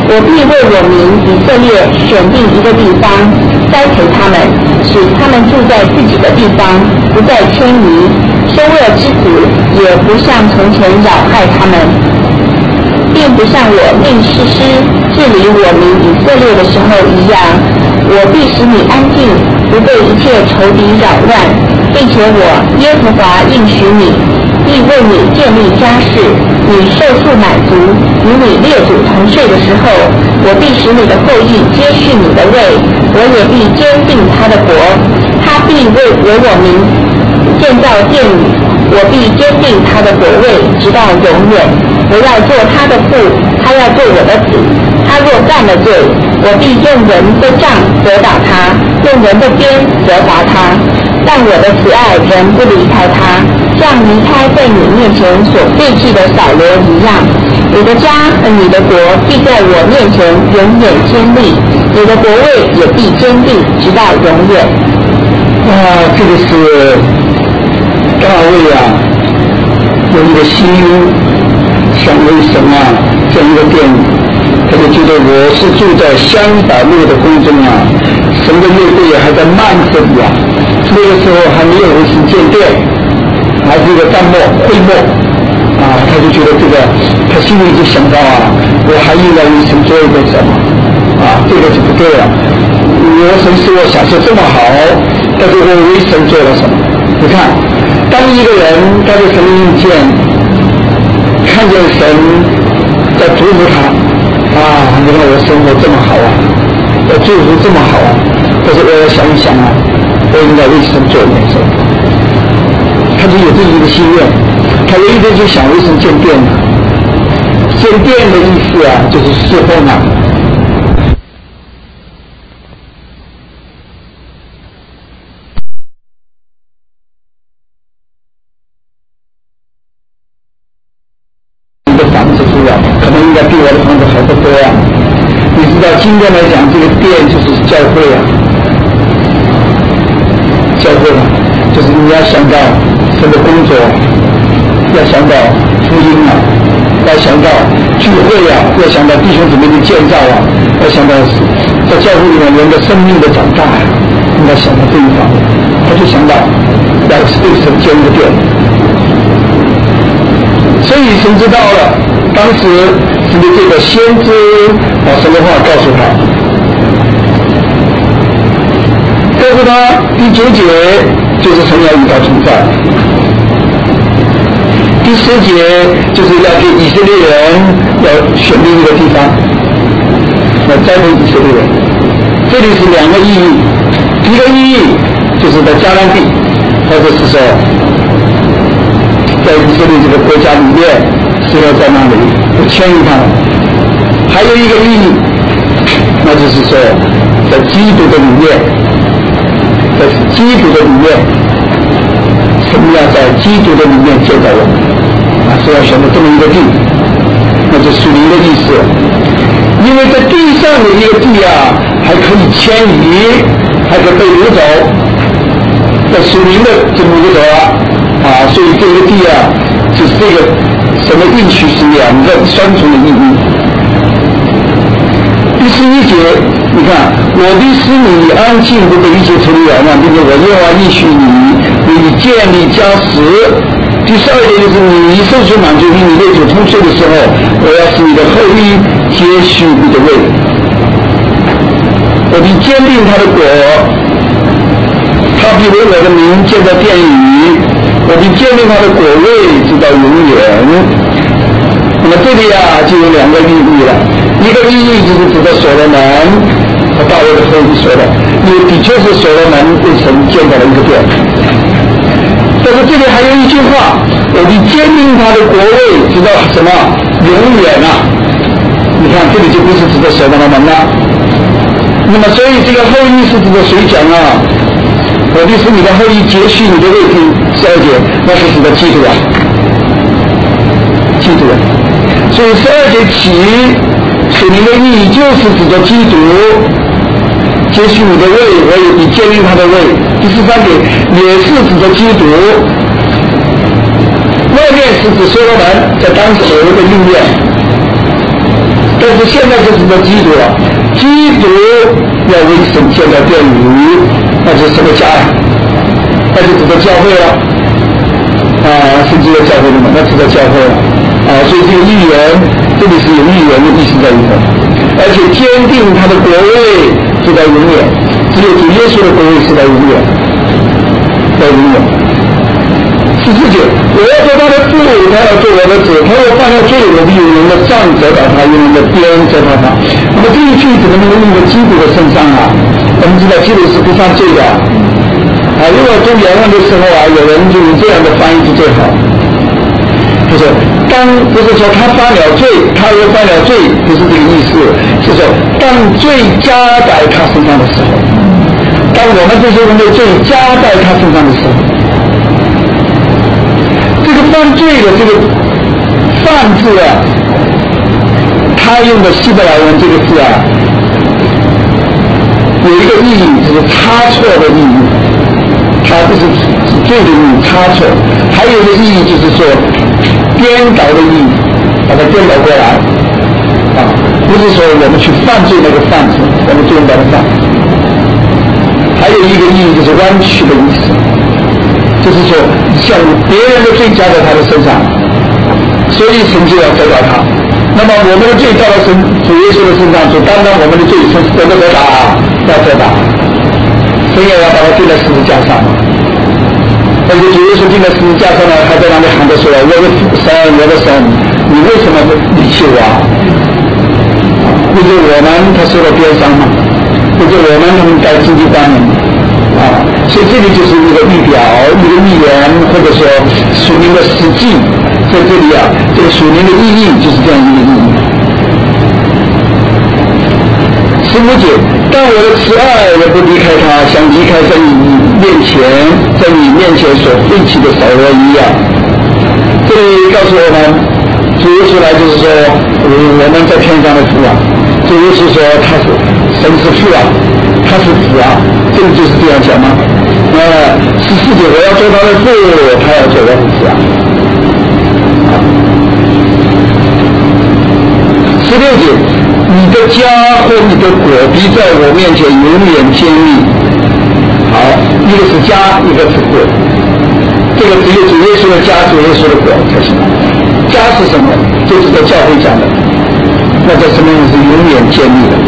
我必为我民以色列选定一个地方，栽培他们，使他们住在自己的地方，不再迁移。凶恶之子也不像从前扰害他们，并不像我命士师治理我民以色列的时候一样。我必使你安静，不被一切仇敌扰乱，并且我耶和华应许你，必为你建立家室。你受数满足，与你列祖同睡的时候，我必使你的后裔接续你的位，我也必坚定他的国。他必为为我民建造殿宇，我必坚定他的国位，直到永远。我要做他的父，他要做我的子。他若犯了罪，我必用人的杖责打他，用人的鞭责罚他。但我的慈爱仍不离开他，像离开在你面前所废弃的扫罗一样。你的家和你的国必在我面前永远坚立，你的国位也必坚定，直到永远。 啊，这个是大卫啊，有一个心想为神啊，这样一个殿宇，他就觉得我是住在香柏路的宫中啊，神的约柜还在幔子里啊，那个时候还没有为神建殿，还是一个淡漠灰漠啊，他就觉得这个，他心里就想到啊，我还应该为神做一个什么啊，这个就不对了。我神使我享受这么好，但是我为神做了什么？你看，当一个人他的神意见看见神在祝福他啊，你看我生活这么好啊，我祝福这么好啊，但是我要想一想啊，我应该为神做一点什么？他就有这一个心愿，他唯一的就想为神建殿了。建殿的意思啊，就是侍奉啊。房子住啊，可能应该比我的房子好得多啊。你知道今天来讲，这个殿就是教会啊，教会啊，就是你要想到神的工作，要想到福音啊，要想到聚会啊，要想到弟兄姊妹的建造啊，要想到在教会里面人的生命的长大啊，应该想到这一方面，他就想到要为神建一个殿。所以神知道了，当时神的这个先知把神的话告诉他，告诉他第九节就是神要与他同在，第十节就是要给以色列人要选定一个地方，要栽培以色列人。这里是两个意义，一个意义就是在迦南地，或者是说在以色列这个国家里面是要在那里不迁移他们。还有一个意义，那就是说在基督的里面，在基督的里面，神要在基督的里面建造我们啊，是要选择这么一个地，那就属灵的意思。因为在地上的一个地啊，还可以迁移，还可以被掳走，在属灵的就掳不走啊。啊，所以这个地啊，就是这个神的应许是两个双重的意义。第十一节，你看，我必使你安静，不被一切仇敌扰乱，并且我耶和华应许你，你建立家室。第十二节就是你受所满足，与你列祖同睡的时候，我要使你的后裔接续你的位，我必坚定他的国，他必为我的名建造殿宇。我必建立他的国位直到永远。那么这里啊就有两个意义了，一个意义就是指的所罗门和大卫的后裔说的，因为的确是所罗门为神建造了一个殿。但是这里还有一句话，我必坚定他的国位直到什么永远啊。你看这里就不是指的所罗门了。那么所以这个后裔是指的谁讲啊？我必使你的后裔接续你的位置，十二节那是指的基督啊，基督啊。所以十二节起属灵的意义就是指着基督接续你的位，我也必建立他的位。第十三节也是指着基督，外面是指所罗门在当时的应验， 但是现在就是说基督了，基督要为神建造殿宇，那就是什么家呀？那就指的教会了啊，是指的教会的嘛？那指的教会了啊，所以这个预言这里是有预言的意思在里头，而且坚定他的国位是在永远，只有主耶稣的国位是在永远，在永远。十四节，我要做他的父，他要做我的子，他要犯了罪，我必用人的杖责打他，用人的鞭责打他。那么这一句怎么能够用在基督的身上啊？我们知道基督是不犯罪的啊。如果读原文的时候啊，有人就用这样的翻译是最好。就是当不是说他犯了罪，他又犯了罪，不是这个意思，是说当罪加在他身上的时候，当我们这些人的罪加在他身上的时候。这个犯罪的这个犯字啊，他用的希伯来文这个字啊，有一个意义就是差错的意义，它不是罪的意义，差错。还有一个意义就是说颠倒的意义，把它颠倒过来啊，不是说我们去犯罪那个犯字，我们颠倒的犯。还有一个意义就是弯曲的意思。就是说像别人的罪加在他的身上，所以神就要责打他。那么我们的罪到了神主耶稣的身上，就担当我们的罪，神责不责打？要责打，神也要把他钉在十字架上。但是主耶稣钉在十字架上呢，还在那里喊着说：“我的神，我的神，你为什么离弃我？”为着我们他受了鞭伤嘛，为着我们他们该经济单人啊，所以这里就是一个预表，一个预言，或者说属灵的实际，在这里啊，这个属灵的意义就是这样一个意义。十五节，但我的慈爱也不离开他，像离开在你面前，在你面前所废弃的扫罗一样。这里告诉我们，主耶稣来就是说，我们在天上的父啊，主耶稣说他是神是父啊，他是子啊，这个就是这样讲吗？呃，十四节，我要做他的父，他要做我的子啊。十六节，你的家和你的国必在我面前永远坚立。好，一个是家，一个是国。这个只有主耶稣的家，主耶稣的国才行。家是什么？就是在教会讲的，那在什么意思？永远建立的。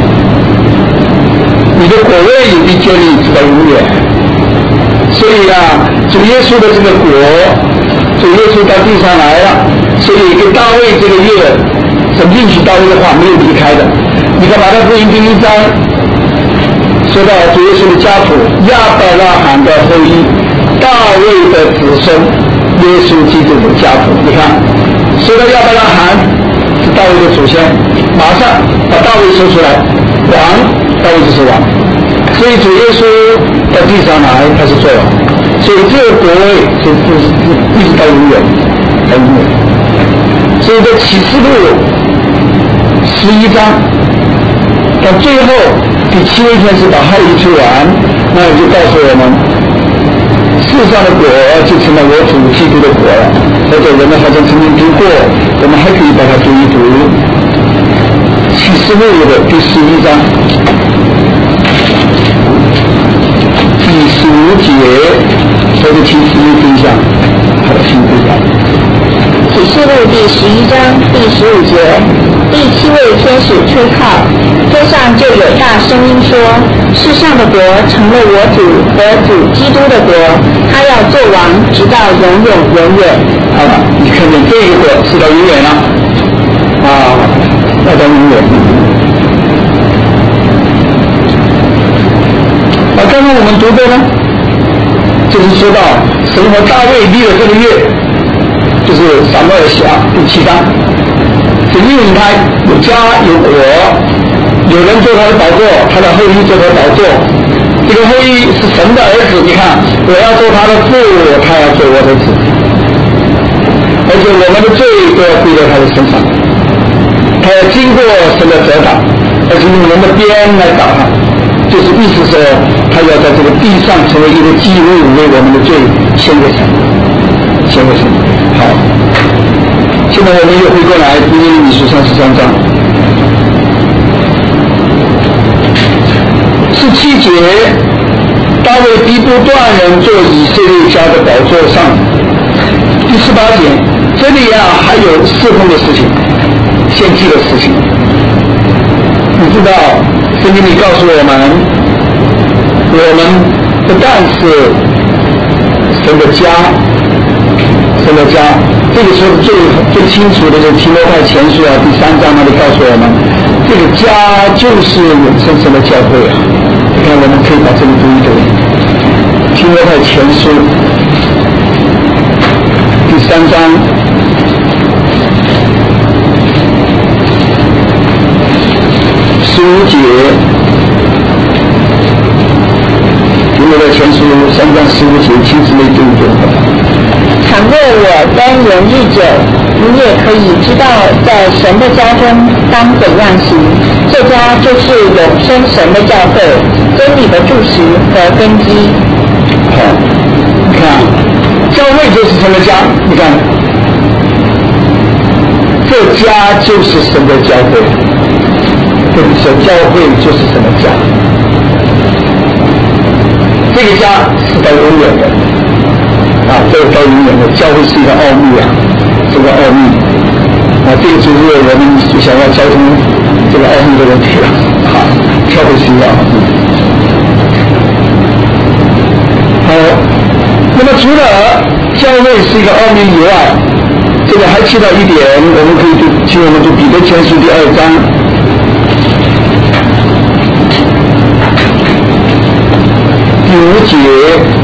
你的国位也必建立直到永远。所以啊，主耶稣的这个国，主耶稣到地上来了，所以跟大卫这个月神应许大卫的话没有离开的。你看马太福音第一章说到主耶稣的家谱，亚伯拉罕的后裔，大卫的子孙，耶稣基督的家谱。你看说到亚伯拉罕是大卫的祖先，马上把大卫说出来，王大卫就是王。所以主耶稣到地上来，他是做王，所以这个国位是一直到永远，到永远。所以在启示录十一章到最后第七位天使把号一吹完，那也就告诉我们，世上的国就成了我主基督的国了。或者我们好像曾经读过，我们还可以把它读一读。启示录的第十一章第十五节，或者请十一读一下，好，请读一下。 启示录第十一章第十五节，第七位天使吹号，天上就有大声音说：世上的国成了我主和主基督的国，他要做王，直到永永永远。 好了，你看见这个国是到永远了啊，要到永远。啊，刚刚我们读过呢，就是说到神和大卫立了这个约，就是撒母耳记下第七章，就因为他有家有国，有人做他的宝座，他的后裔做他的宝座，这个后裔是神的儿子。你看，我要做他的父，他要做我的子，而且我们的罪都要归在他的身上，他要经过神的责打，而且用人的鞭来打他，就是意思说他要在这个地上成为一个祭物，为我们的罪献给神，献给神。好， 现在我们又回过来读耶利米书三十三章十七节，大卫逼不断人做以色列家的宝座上。第十八节，这里啊还有侍奉的事情，献祭的事情。你知道圣经里告诉我们，我们不但是神的家，神的家，这个说的最最清楚的是提摩太前书啊第三章那里告诉我们，这个家就是永生神的教会啊。你看，我们可以把这里读一读，提摩太前书第三章十五节，提摩太前书三章十五节，亲自来读一读。 倘若我单言日久，你也可以知道在神的家中当怎样行。这家就是永生神的教会，真理的柱石和根基。 好，你看，教会就是神的家，你看，这家就是神的教会，跟你说，教会就是神的家，这个家是到永远的。啊，这个到永远的教会是一个奥秘啊，这个奥秘啊，这个就是我们就想要交通这个奥秘的问题了啊，教会是一个奥秘。好，那么除了教会是一个奥秘以外，这个还提到一点，我们可以读，请我们读彼得前书第二章第五节。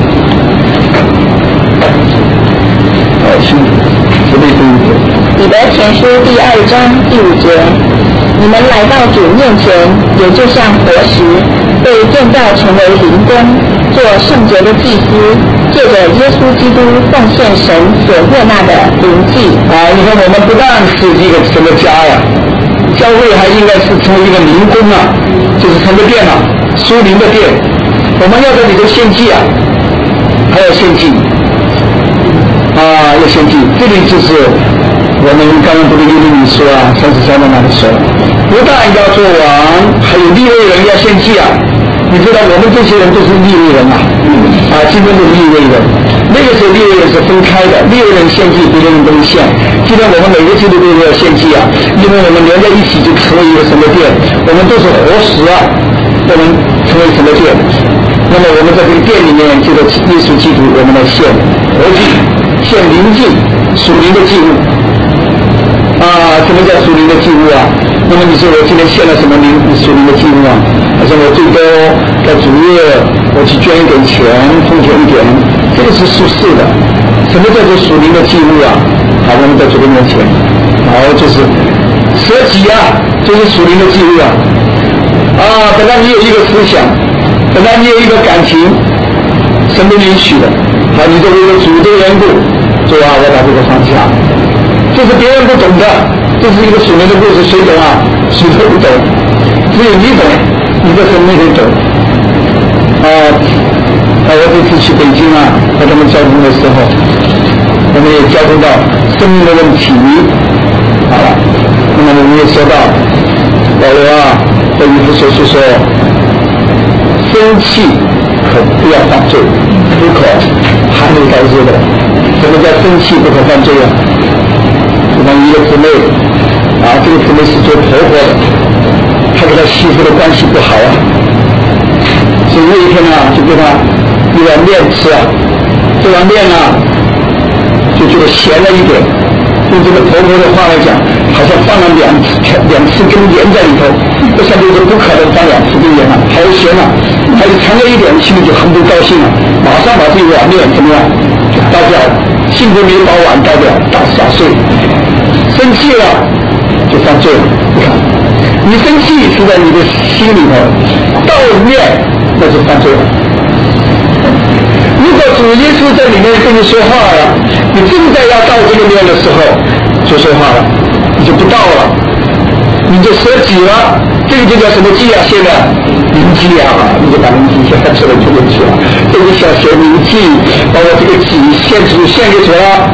彼得前书第二章第五节，你们来到主面前，也就像活石，被建造成为灵宫，做圣洁的祭司，借着耶稣基督奉献神所悦纳的灵祭。 啊，你看，我们不但是一个神的家呀，教会还应该是成为一个灵宫啊，就是神的殿啊，属灵的殿。我们要在里头献祭啊，还要献祭。啊，要献祭，这里就是我们刚刚读的耶利米书啊，三十三章那里说，不但要做王，还有利未人要献祭啊。你知道我们这些人都是利未人啊，啊，今天的利未人，那个时候利未人是分开的，利未人献祭，别的人不能献。今天我们每个基督徒都要献祭啊，因为我们连在一起就成为一个神的殿，我们都是活石啊，我们成为神的殿。那么我们在这个殿里面，这个耶稣基督，我们来献活祭。献灵祭，属灵的祭物啊！什么叫属灵的祭物啊？那么你说我今天献了什么灵属灵的祭物啊？好像我最多在主日我去捐一点钱，奉献一点，这个是属世的。什么叫做属灵的祭物啊？好，我们在主的面前，好，就是舍己啊，就是属灵的祭物啊！啊，本来你有一个思想，本来你有一个感情，神都允许的。好，你就为了主的缘故，主啊，我把这个放下，这是别人不懂的，这是一个属灵的故事，谁懂啊？谁都不懂，只有你懂，你的神没人懂。啊，啊，我这次去北京啊，和他们交通的时候，我们也交通到生命的问题，好了，那么我们也说到，保罗啊，在以弗所书说，生气可不要犯罪，不可含泪待日的。什么叫生气不可犯罪啊？就像一个姊妹啊，这个姊妹是做婆婆的，她跟她媳妇的关系不好啊，所以那一天啊，就给她一碗面吃啊，这碗面啊就觉得咸了一点，用这个婆婆的话来讲，好像放了两次两次根盐在里头，我想就是不可能放两次根盐了，好咸啊！他就尝了一点，心里就很不高兴了，马上把这一碗面怎么样就倒掉了，幸亏没把碗倒掉，打洒碎，生气了就犯罪了。你看，你生气是在你的心里头，倒面那就犯罪了。如果主耶稣在里面跟你说话了，你正在要倒这个面的时候就说话了，你就不倒了，你就舍己了，这个就叫什么祭啊？现在灵祭啊，你就把灵祭献出来就进去了，这个叫写灵祭，把我这个祭献出献给主了，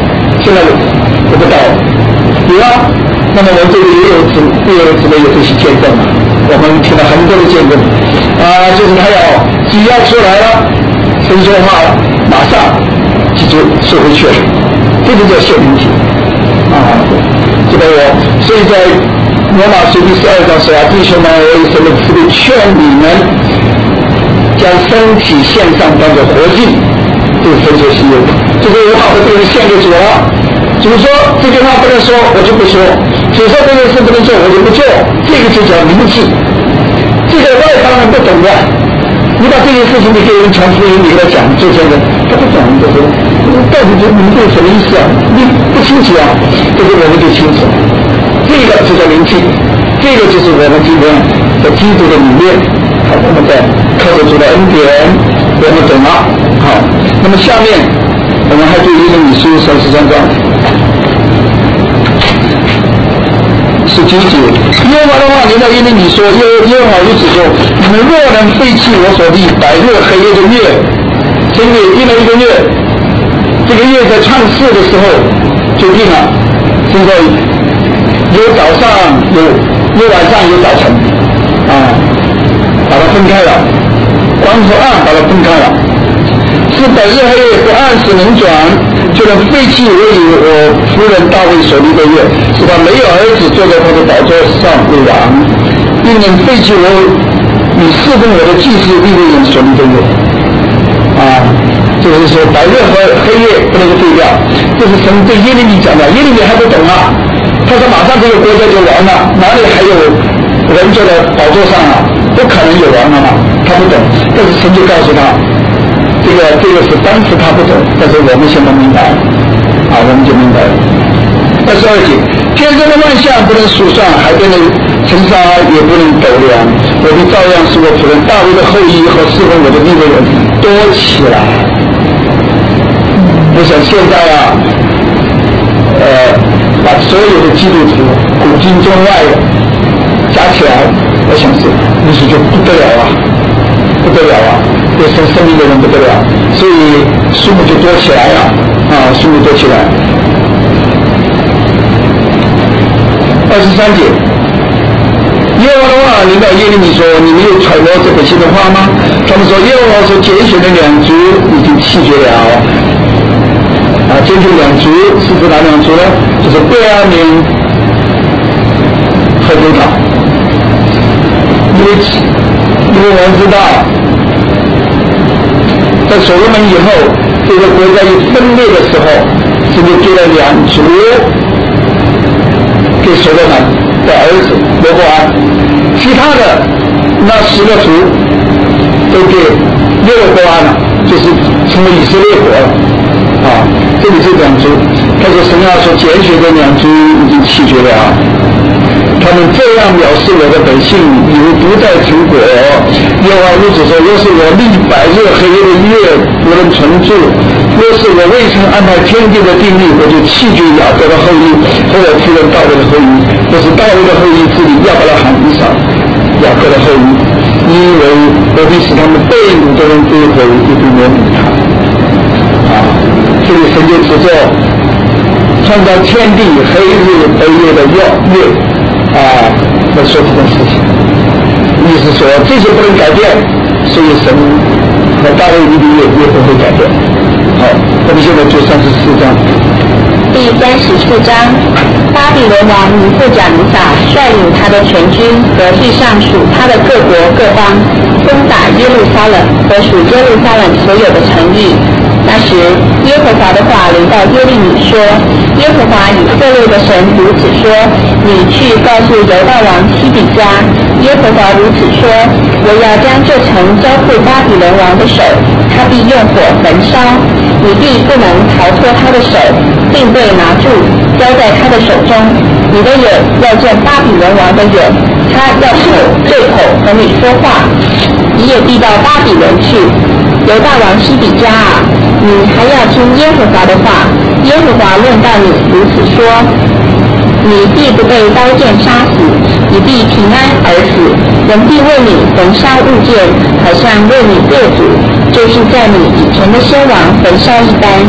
现在我不到有啊。那么我们这里也有姊也有姊妹有这些见证嘛，我们听了很多的见证啊，就是他要只要出来了，神说话了，马上记住收回去了，这就叫显灵体啊。这个我所以在罗马书第十二章说啊，弟兄们，我以神的慈悲劝你们，将身体献上当作活祭，这是神所喜悦的，就是我把我这个人献给主了。主说这句话不能说，我就不说；主说这件事不能做，我就不做。这个就叫灵祭。这个外邦人不懂的，你把这件事情你给人传福音，你给他讲，这些人他不懂，就说到底这你们这什么意思啊？你不清楚啊，这个我们就清楚。这个就叫灵祭，这个就是我们今天在基督的里面，好，我们在靠着主的恩典，我们懂了。好，那么下面我们还对耶利米书三十三章十九节，耶和华的话临到耶利米说，耶耶和华如此说，你们若能废弃我所立百日黑夜的月，正月定了一个月，这个月在创世的时候就定了，现在有早上有有晚上有早晨啊，把它分开了，光和暗把它分开了，是百日黑夜不按时能转，就能废弃我以我夫人大卫所立的约，使他没有儿子坐在他的宝座上为王，并能废弃我以侍奉我的祭司利未人所立的约啊，就是说百日和黑夜不能够废掉，这是神对耶利米讲的，耶利米还不懂啊，他说马上这个国家就完了，哪里还有人坐在宝座上啊？不可能有王了嘛，他不懂，但是神就告诉他，这个这个是当时他不懂，但是我们现在明白啊，我们就明白了。二十二节，天上的万象不能数算，海边的尘沙也不能斗量，我必照样使我仆人大卫的后裔和侍奉我的利未人多起来。我想现在啊，呃，把所有的基督徒古今中外的加起来，我想是那是就不得了啊，不得了啊，有生生命的人不得了，所以数目就多起来了啊，数目多起来。二十三节，耶和华的话临到耶利米说，你没有揣摩这百姓的话吗？他们说耶和华所拣选的两族已经弃绝了啊，拣选两族是指哪两族呢？就是贝亚明和犹大。因为因为我们知道在所罗门以后，这个国家一分裂的时候，这就给了两族给所罗门的儿子罗波安，其他的那十个族都给耶罗波安了，就是成为以色列国了啊。这里是两族，他说神啊所拣选的两族已经弃绝了啊，他们这样藐视我的百姓，以为不再成果。耶和华如此说，若是我立百日黑夜的月不能存住，若是我未曾安排天地的定律，我就弃绝雅各的后裔和我夫人大卫的后裔。这是大卫的后裔之里亚伯拉罕、以撒、雅各的后裔，因为我必使他们被掳的人归回，也不免理他。啊，这里神就指着创造天地黑日白夜的月月啊，来说这件事情，意思说这些不能改变，所以神和大卫立的约也不会改变。好，我们现在做三十四章。 第三十四章，巴比伦王尼布甲尼撒率领他的全军和地上属他的各国各邦，攻打耶路撒冷和属耶路撒冷所有的城邑。那时，耶和华的话临到耶利米说：耶和华以色列的神如此说，你去告诉犹大王西底家，耶和华如此说，我要将这城交付巴比伦王的手，他必用火焚烧，你必不能逃脱他的手，并被拿住，交在他的手中。你的眼要见巴比伦王的眼，他要口对口和你说话，你也必到巴比伦去。犹大王西底家啊，你还要听耶和华的话。耶和华论到你如此说，你必不被刀剑杀死，你必平安而死。人必为你焚烧物件，好像为你列祖，就是在你以前的先王焚烧一般。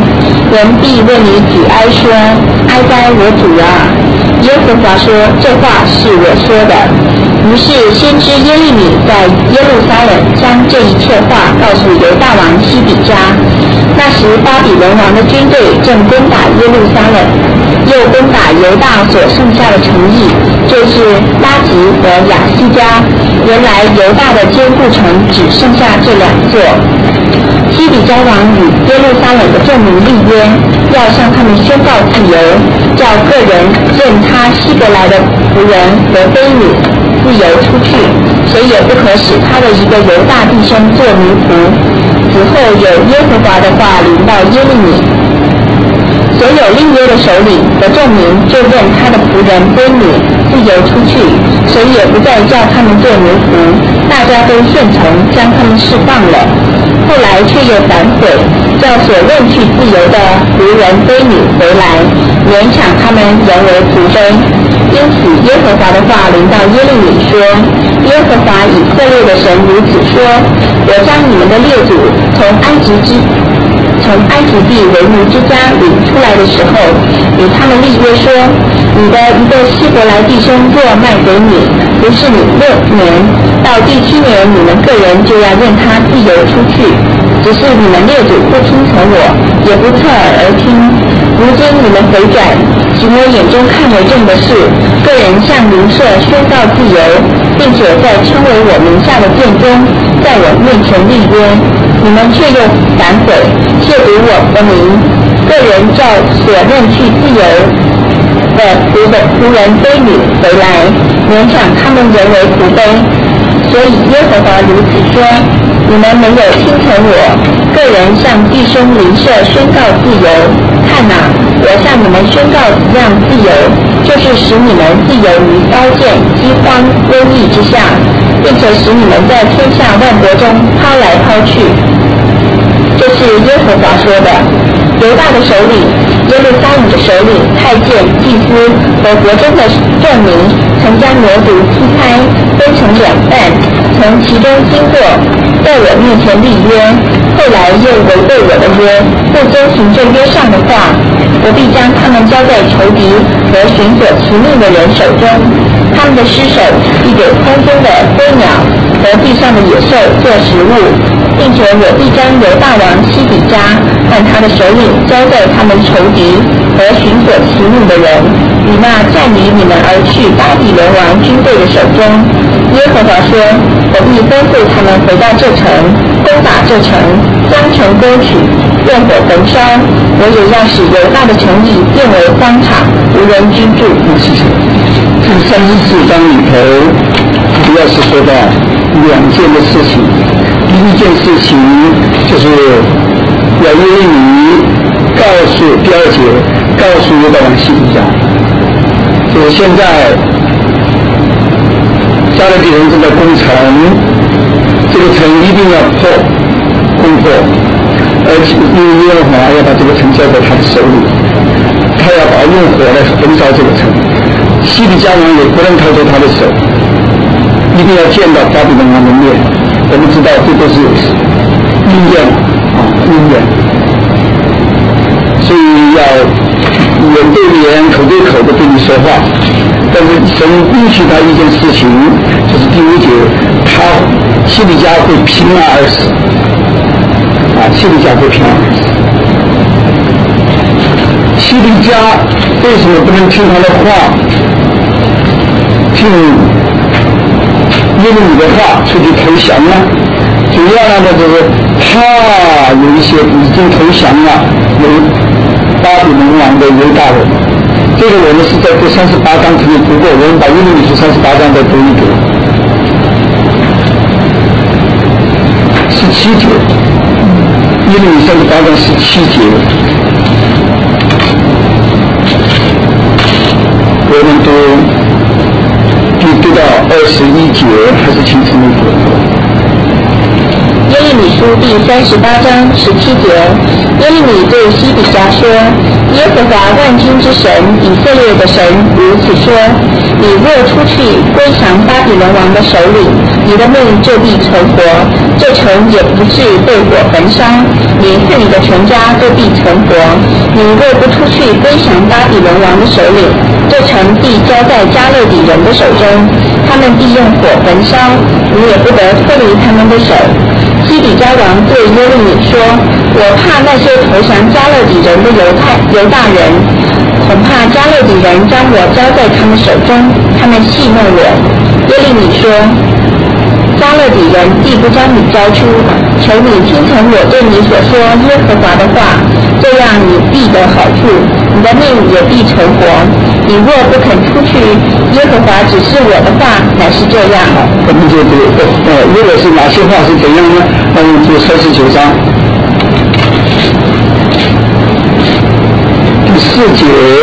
人必为你举哀说：哀哉，我主啊！耶和华说：这话是我说的。于是先知耶利米在耶路撒冷将这一切话告诉犹大王西底家。那时巴比伦王的军队正攻打耶路撒冷，又攻打犹大所剩下的城邑，就是拉吉和亚西加。原来犹大的坚固城只剩下这两座。西底家王与耶路撒冷的众民立约，要向他们宣告自由，叫个人任他希伯来的仆人和婢女自由出去，谁也不可使他的一个犹大弟兄做奴仆。此后有耶和华的话临到耶利米，所有立约的首领和众民就任他的仆人婢女自由出去，谁也不再叫他们做奴仆，大家都顺从，将他们释放了。后来却又反悔，叫所任去自由的仆人婢女回来，勉强他们人为仆婢。因此耶和华的话临到耶利米说：耶和华以色列的神如此说：我将你们的列祖从埃及之从埃及地为奴之家领出来的时候，与他们立约说：你的一个希伯来弟兄若卖给你，不是你六年，到第七年你们个人就要任他自由出去。只是你们列祖不听从我，也不侧耳而听。如今你们回转，行我眼中看为正的事，个人向邻舍宣告自由，并且在称为我名下的殿中，在我面前立约，你们却又反悔，亵渎我的名，个人叫所任去自由的仆的仆人婢女回来，勉强他们人为仆婢。所以耶和华如此说：你们没有听从我，个人向弟兄邻舍宣告自由。看哪、啊，我向你们宣告一样自由，就是使你们自由于刀剑、饥荒、瘟疫之下，并且使你们在天下万国中抛来抛去。这是耶和华说的。犹大的首领、耶路撒冷的首领、太监、祭司和国中的众民，曾将牛犊劈开，分成两半，从其中经过，在我面前立约。后来又违背我的约，不遵行这约上的话，我必将他们交在仇敌和寻索其命的人手中，他们的尸首必给空中的飞鸟和地上的野兽做食物，并且我必将犹大王西底家和他的首领交在他们仇敌和寻索其命的人与那战于你们而去巴比伦王军队的手中。耶和华说：我必吩咐他们回到这城，攻打这城，将城攻取，用火焚烧。我也要使犹大的城邑变为荒场，无人居住。 谢谢。这三十四章里头，主要是说到两件的事情。第一件事情就是要耶利米告诉第二节，告诉犹大王西底家，就是现在加勒底人正在攻城，这个城一定要破，攻破，而且因为耶和华要把这个城交在他的手里，他要把用火来焚烧这个城，西底家王也不能逃脱他的手，一定要见到巴比伦王的面。我们知道这都是应验啊，应验，所以要脸对脸、口对口的对你说话。但是神允许他一件事情，就是第五节，他西底家会平安而死啊，西底家会平安而死。西底家为什么不能听他的话，听耶利米的话出去投降呢？主要呢就是他有一些已经投降了，有巴比伦王的犹大人。这个我们是在第三十八章曾经读过，我们把耶利米书三十八章再读一读。十七节，耶利米三十八章十七节，我们读。你读到二十一节还是清楚一点？ 耶利米书第三十八章十七节，耶利米对西底家说：耶和华万军之神以色列的神如此说：你若出去归降巴比伦王的首领， 你的命就必存活，这城也不至被火焚烧，你和你的全家都必存活。你若不出去归降巴比伦王的首领，这城必交在加勒底人的手中，他们必用火焚烧，你也不得脱离他们的手。西底家王对耶利米说：我怕那些投降加勒底人的犹太犹大人，恐怕加勒底人将我交在他们手中，他们戏弄我。耶利米说：加勒底人必不将你交出，求你听从我对你所说耶和华的话，这样你必得好处，你的命也必存活。你若不肯出去，耶和华指示我的话乃是这样。 我们就读呃，如果是哪些话是怎样呢？那我们读三十九章第四节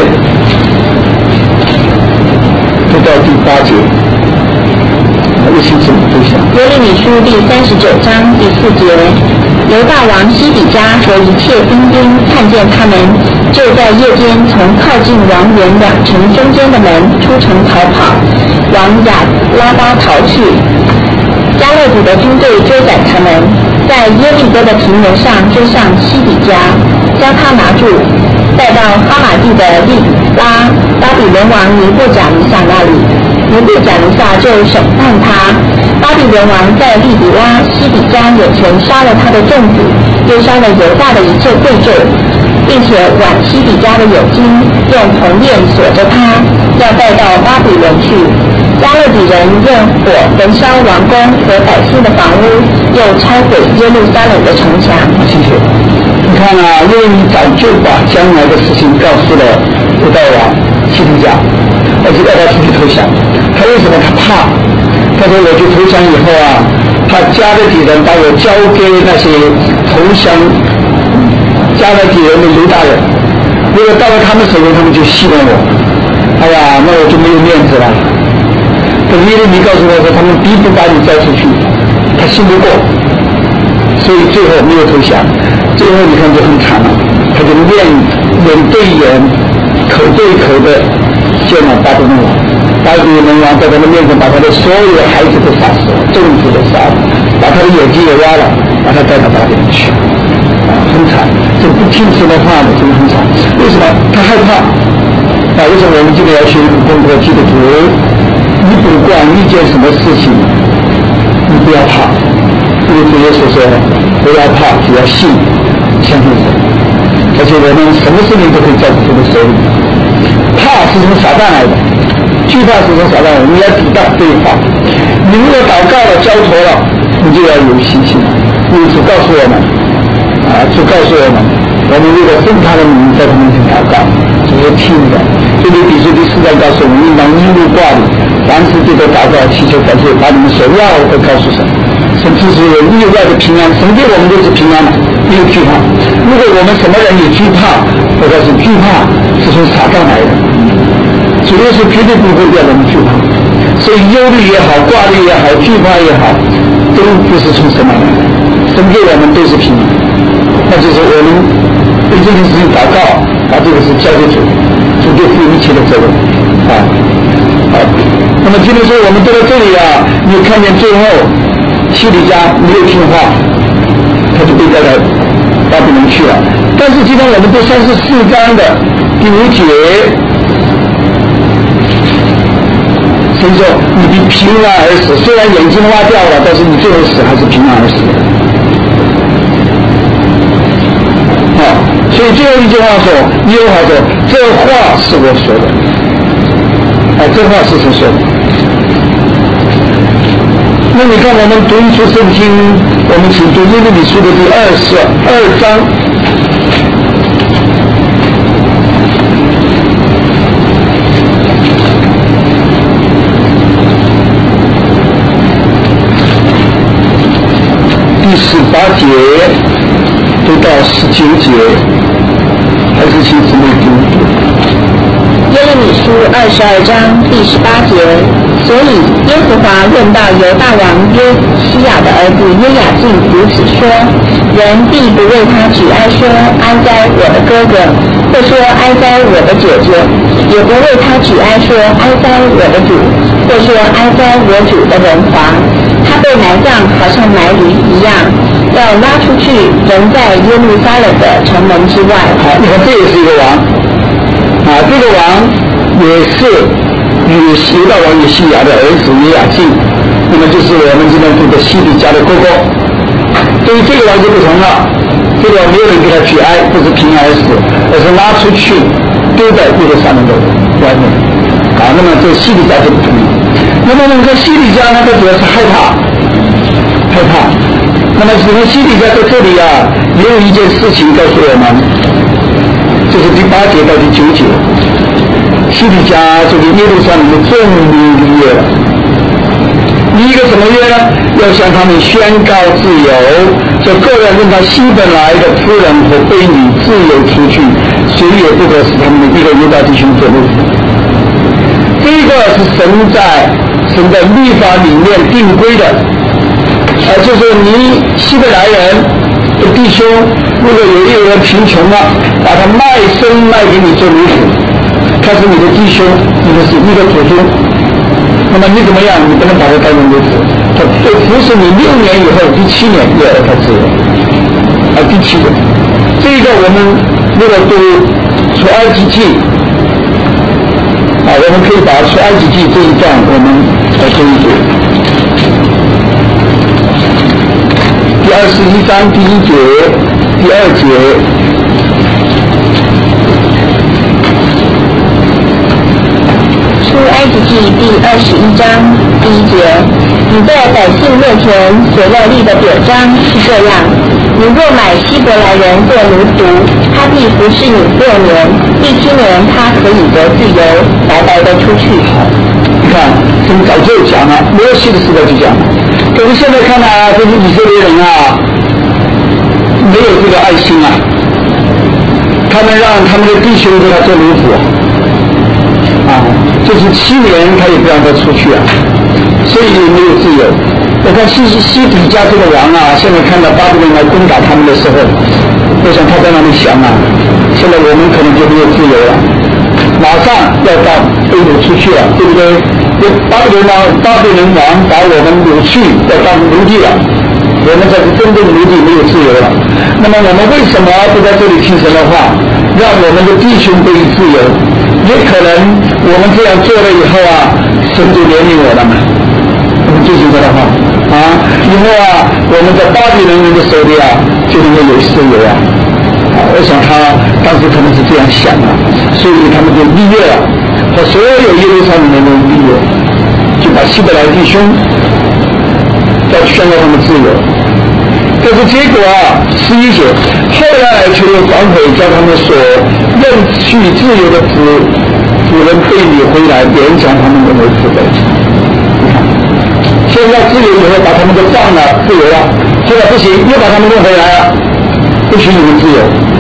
读到第八节。一起怎么读一下？ 耶利米书第三十九章第四节，犹大王西底家和一切兵丁看见他们，就在夜间从靠近王园两城中间的门出城逃跑，往亚拉巴逃去。加勒底的军队追赶他们，在耶利哥的平原上追上西底家，将他拿住，带到哈马地的利拉巴比伦王尼布甲尼撒那里。尼布甲尼撒就审判他。巴比伦王在利比拉西底家眼前杀了他的众子，又杀了犹大的一切贵胄，并且挽西底家的眼睛，用铜链锁着他，要带到巴比伦去。加勒底人用火焚烧王宫和百姓的房屋，又拆毁耶路撒冷的城墙。 谢谢。你看啊，因为你早就把将来的事情告诉了犹大王西底家，而且要他出去投降。他为什么？他怕。他说我去投降以后啊，他加勒底人把我交给那些投降加勒底人的犹大人，如果到了他们手中，他们就戏弄我，哎呀，那我就没有面子了。可耶利米告诉我说，他们逼不把你交出去，他信不过，所以最后没有投降。最后你看就很惨了，他就面眼对眼、口对口的见了巴比伦王。巴比伦王在他的面前把他的所有的孩子都杀死了，众子都杀了，把他的眼睛也挖了，把他带到巴比伦去，啊，很惨。这不听神的话的，真的很惨。为什么？他害怕。啊，为什么我们今天要学功课记得住？你不管遇见什么事情，你不要怕，因为主耶稣说不要怕，只要信，相信神。而且我们什么事情都可以在主的手里。怕是从撒旦来的，惧怕是从撒旦来的，你要抵挡对话。你如果祷告了、交托了，你就要有信心。因为主告诉我们，啊，主告诉我们，我们如果奉他的名在他面前祷告，主会听的。这里比书第四章告诉我们，应当一路挂虑，凡事记得祷告、祈求、感谢，把你们所要的告诉神。神支持人意外的平安，神给我们都是平安的，没有惧怕。如果我们什么人也惧怕，或者是惧怕是从撒旦来的，主耶稣绝对不会让我们惧怕。所以忧虑也好，挂虑也好，惧怕也好，都不是从神来的，神给我们都是平安。那就是我们对这件事情祷告，把这个事交给主，主就负一切的责任啊。好，那么今天说我们读到这里啊，你看见最后西底家没有听话，他就被带到巴比伦去了。但是今天我们读三十四章的第五节，神说你必平安而死，虽然眼睛挖掉了，但是你最后死还是平安而死。好，所以最后一句话说，耶和华说，这话是我说的，啊，这话是谁说的？那你看我们读一出圣经，我们请读耶利米书的第二十二章第十八节读到十九节，还是请姊妹读。 耶利米理书二十二章第十八节，所以耶和华论到犹大王约西亚的儿子约雅敬如此说：人必不为他举哀说哀哉我的哥哥，或说哀哉我的姐姐，也不为他举哀说哀哉我的主，或说哀哉我主的荣华。他被埋葬好像埋驴一样，要拉出去，仍在耶路撒冷的城门之外。 好，你看这也是一个王啊，这个王也是与犹大王约西亚的儿子约雅敬，那么就是我们今天读的西底家的哥哥。对于这个王就不同了，这个没有人给他举哀，不是平安而死，而是拉出去丢在耶路撒冷的外面啊。那么这西底家就不同了。那么我们说西底家呢，他主要是害怕害怕。那么整个西底家在这里啊，也有一件事情告诉我们，就是第八节到第九节，西底家这个耶路撒冷的众民立约了。立一个什么约呢？要向他们宣告自由，这个人任他西本来的夫人和婢女自由出去，谁也不可使他们的一个犹大弟兄做奴仆。这个是神在神在律法里面定规的，呃，就是你西本来人的弟兄，如果有一个人贫穷了，把他卖身卖给你做奴仆，他是你的弟兄，你的是你的祖宗，那么你怎么样？你不能把他当成奴仆，他服侍你六年以后，第七年要让他自由，啊，第七个，这个我们如果读出埃及记。啊，我们可以把出埃及记这一段我们来读一读。第二十一章第一节、第二节。 出埃及记第二十一章第一节，你在百姓面前所要立的表章是这样：你若买希伯来人做奴仆，他必服侍你六年，第七年他可以得自由，白白的出去。 你看，从早就讲了，摩西的时代就讲了，可是现在看来、啊，这些以色列人啊，没有这个爱心啊，他们让他们的弟兄给他做奴仆啊，就是七年他也不让他出去啊，所以没有自由。我看西西底家这个王啊，现在看到巴比伦来攻打他们的时候，我想他在那里想啊，现在我们可能就没有自由了，马上要到被掳出去了，对不对？巴比伦王巴比伦王把我们掳去，要当奴隶了，我们才是真正奴隶，没有自由了。那么我们为什么不在这里听神的话，让我们的弟兄得以自由？也可能我们这样做了以后啊，神就怜悯我了嘛。我们最近说的话啊，以后啊，我们在巴比伦人的手里啊，就能够有自由啊。啊，我想他当时可能是这样想的，所以他们就立约了，和所有耶路撒冷的人立约，就把希伯来弟兄要宣告他们自由。可是结果啊，十一节，后来却又反悔，将他们所认去自由的子主人婢女回来，勉强他们成为仆人。你看，现在自由以后把他们都放了，自由了，后来不行，又把他们弄回来了，不许你们自由。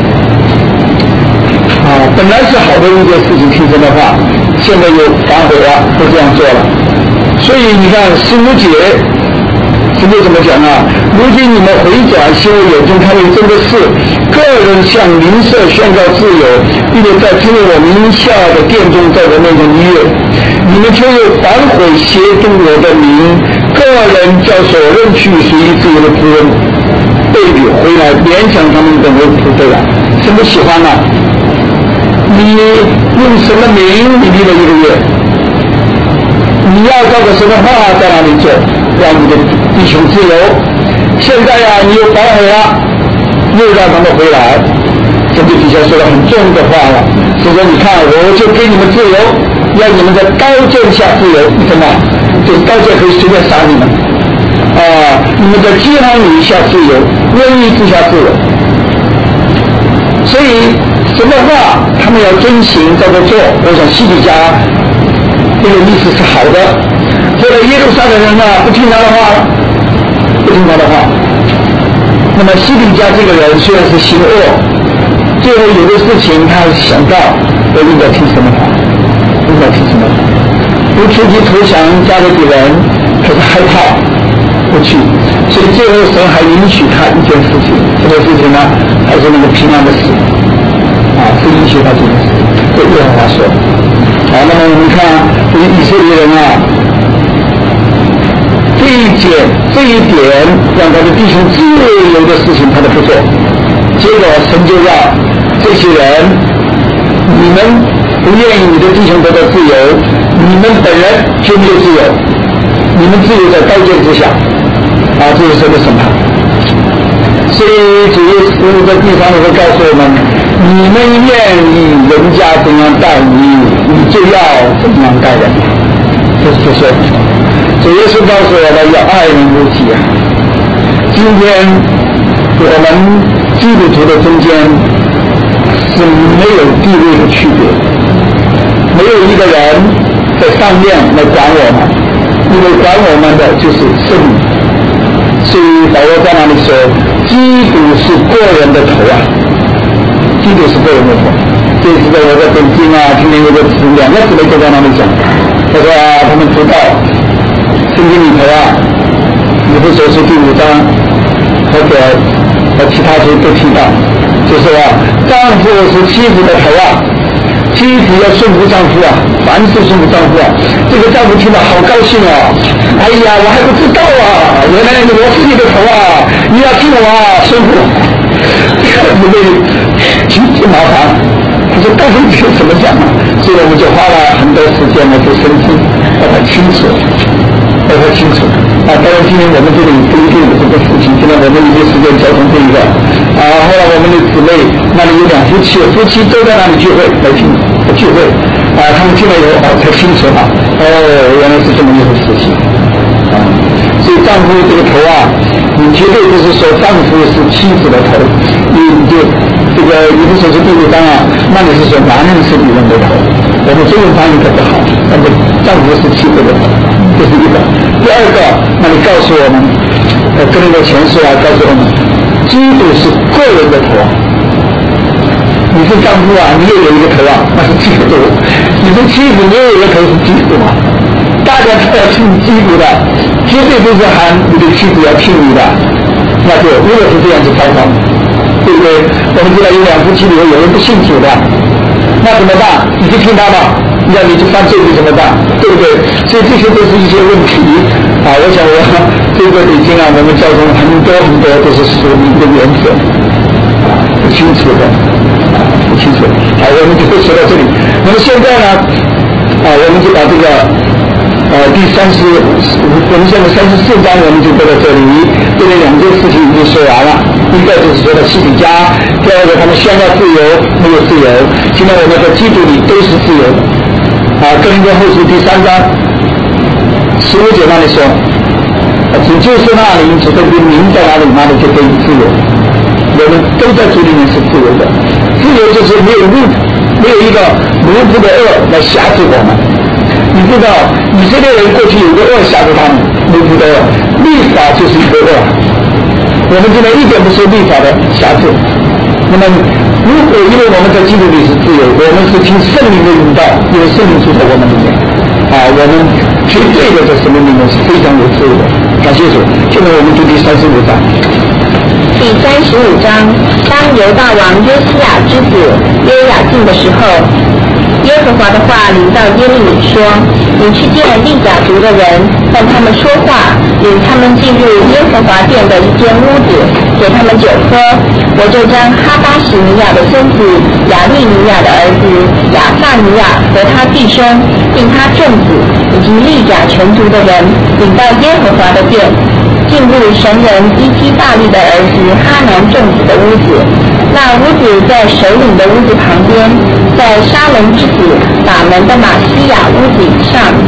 啊，本来是好的一件事情，听神的话，现在又反悔了，不这样做了。所以你看十五节。神就怎么讲啊？如今你们回转，心为眼中看为真的事，个人向邻舍宣告自由，并且在听我名下的殿中，在我面前立约，你们却又反悔亵渎我的名，个人叫所认去随意自由的仆人婢女回来，勉强他们等为仆人了。神不喜欢啊！你用神的名，你立了一个月，你要照着神的话在哪里做？让你的弟兄自由。现在呀、啊，你又反悔了，又让他们回来。这就底下说了很重的话了，就说你看，我就给你们自由，让你们在刀剑下自由。你看嘛，这刀剑可以随便杀你们啊！你们在饥荒里下自由，瘟疫之下自由。所以什么话他们要遵行，照着做。我想西底家这个意思是好的。后来耶路撒冷人呢，不听他的话，不听他的话。那么西底家这个人虽然是行恶，最后有的事情他还是想到我应该听神的话， 不知道是什么，不出去投降加勒底人，可是害怕不去，所以最后神还允许他一件事情，什么事情呢？还是那个平安的死啊，是允许他这件事情。对耶和华说，好，那么我们看以以色列人啊，这一点这一点让他的弟兄自由的事情他都不做，结果神就要这些人，你们不愿意你的弟兄得到自由，你们本人就没有自由，你们自由在刀剑之下啊，这是神的审判。所以主耶稣在地上会告诉我们，你们愿意人家怎样待你，你就要怎样待人，这是说主耶稣告诉我们要爱人如己啊。今天我们基督徒的中间是没有地位的区别，没有一个人在上面来管我们，因为管我们的就是圣灵。所以保罗在那里说，基督是个人的头啊，基督是个人的头。这次在我在北京啊，今天有个姊两个姊妹都在那里讲，他说啊，他们知道圣经里头啊，以弗所书第五章或者和其他书都提到，就说啊，丈夫是妻子的头啊，妻子要顺服丈夫啊，凡事顺服丈夫啊。这个丈夫听了好高兴啊！哎呀，我还不知道啊，原来我是你的头啊，你要听我啊，顺服。因为挺挺麻烦，他说到底这怎么讲啊？所以我们就花了很多时间来做申请，把它清楚，把它清楚。啊，当然今天我们这里不一定有这个事情，现在我们有些时间交通这一个啊，后来我们的姊妹那里有两夫妻，夫妻都在那里聚会来听聚会啊，他们听了以后啊才清楚了，哦，原来是这么一回事情啊。所以丈夫这个头啊，你绝对不是说丈夫是妻子的头，你就这个有的时候是第六章啊，那你是说男人是女人的头，我们中文翻译的不好，但是丈夫是妻子的头，这是一个。第二个，那你告诉我们，呃，跟那个前书啊，告诉我们，基督是个人的头啊。你是丈夫啊，你也有一个头啊，那是基督；你是妻子，你也有一个头是基督啊。大家都要听基督的，绝对不是喊你的妻子要听你的，那就如果是这样就糟糕，对不对？我们知道有两夫妻里面有人不信主的，那怎么办？你就听他吧，那你就犯罪你怎么办？对不对？所以这些都是一些问题啊。我想我这个北京啊，我们教中很多很多都是属于一个原则啊，不清楚的啊，不清楚。好，我们就会说到这里。那么现在呢，啊，我们就把这个呃第三十，我们现在三十四章我们就到这里，这里两件事情已经说完了。一个就是说的西底家，第二个他们宣告自由没有自由，现在我们在基督里都是自由的。啊，哥林多后书第三章十五节那里说，主就是那里，主的名在哪里，哪里就可以自由。我们都在主里面是自由的，自由就是没有路，没有一个奴仆的恶来辖制我们。你知道以色列人过去有个恶辖制他们，奴仆的恶，律法就是一个恶。我们现在一点不受律法的辖制。那么如果因为我们在基督里是自由，我们是听圣灵的引导，因为圣灵住在我们里面啊，我们绝对的在神的里面是非常有自由的。感谢主。现在我们读第三十五章。 第三十五章，当犹大王约西亚之子约雅敬的时候，耶和华的话临到耶利米说：你去见利甲族的人，让他们说话，领他们进入耶和华殿的一间屋子，给他们酒喝。我就将哈巴什尼亚的孙子亚利尼亚的儿子亚萨尼亚和他弟兄，并他众子以及利甲全族的人，领到耶和华的殿，进入神人伊基大利的儿子哈南众子的屋子。那屋子在首领的屋子旁边，在沙龙之子把门的马西亚屋子以上。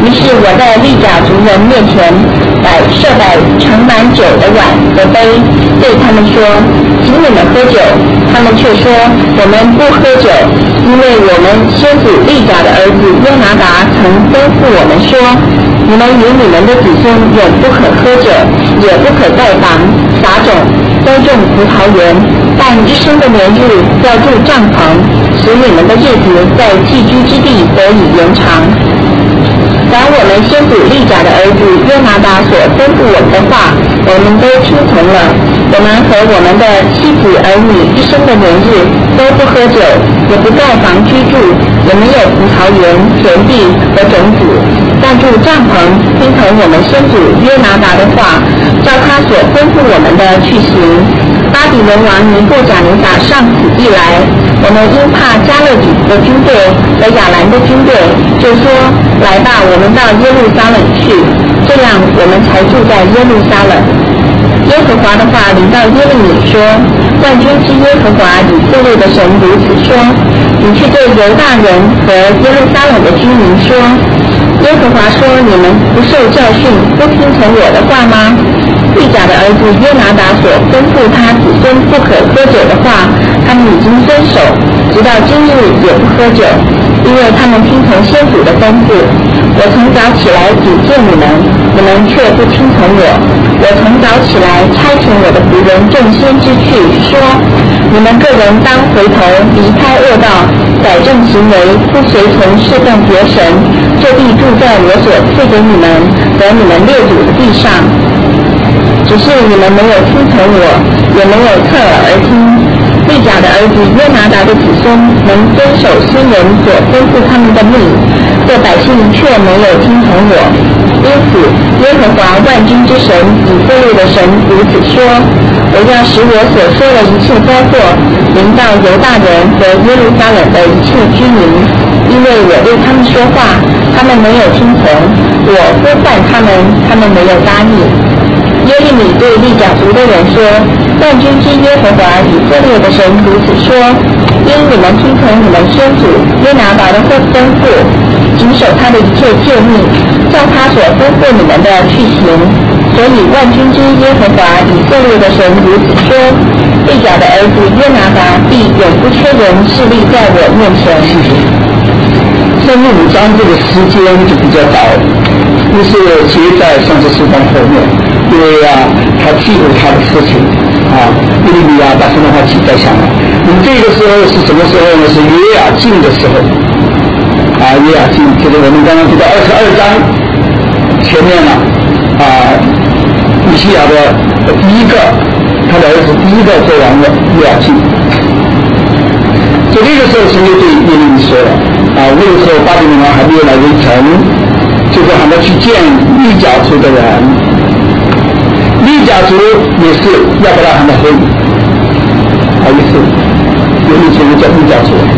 于是我在利甲族人面前摆设摆盛满酒的碗和杯，对他们说，请你们喝酒。他们却说，我们不喝酒，因为我们先祖利甲的儿子约拿达曾吩咐我们说，你们与你们的子孙永不可喝酒，也不可盖房、撒种、栽种葡萄园，但一生的年日要住帐篷，使你们的日子在寄居之地得以延长。凡我们先祖利甲的儿子约拿达所吩咐我们的话，我们都听从了。我们和我们的妻子儿女一生的年日都不喝酒，也不盖房居住，也没有葡萄园、田地和种子，但住帐篷，听从我们先祖约拿达的话，照他所吩咐我们的去行。巴比伦王尼布甲尼撒上此地来，我们因怕加勒底的军队和亚兰的军队，就说，来吧，我们到耶路撒冷去，这样我们才住在耶路撒冷。耶和华的话临到耶利米说，万军之耶和华以色列的神如此说，你去对犹大人和耶路撒冷的居民说，耶和华说，你们不受教训，不听从我的话吗？利甲的儿子约拿达所吩咐他子孙不可喝酒的话，他们已经遵守，直到今日也不喝酒，因为他们听从先祖的吩咐。我从早起来警戒你们，你们却不听从我。我从早起来差遣我的仆人众先知去，说，你们个人当回头，离开恶道，改正行为，不随从侍奉别神，这地住在我所赐给你们和你们列祖的地上。只是你们没有听从我，也没有侧耳而听。利甲的儿子约拿达的子孙能遵守先人所吩咐他们的命，这百姓却没有听从我。因此，耶和华万军之神以色列的神如此说，我要使我所说的一切灾祸临到犹大人和耶路撒冷的一切居民，因为我对他们说话，他们没有听从，我呼唤他们，他们没有答应。耶利米对利甲族的人说，万军之耶和华以色列的神如此说，因你们听从你们先祖约拿达的吩咐，谨守他的一切诫命，照他所吩咐你们的去行，所以万军之耶和华以色列的神如此说，利甲的儿子约拿达必永不缺人侍立在我面前。 这五章这个时间就比较早，不是接在上次书章后面，因为啊，他记录他的事情啊，耶利米啊把什么话记载下来。你这个时候是什么时候呢？是约雅敬的时候啊，约雅敬就是我们刚刚读到二十二章前面了啊，以西亚的第一个，他的儿子第一个做王的约雅敬。所以那个时候神就对耶利米说了啊，那个时候巴比伦王还没有来围城，就是喊他去见利甲族的人。利甲族也是亚伯拉罕的后裔，好意思，有一族叫利甲族，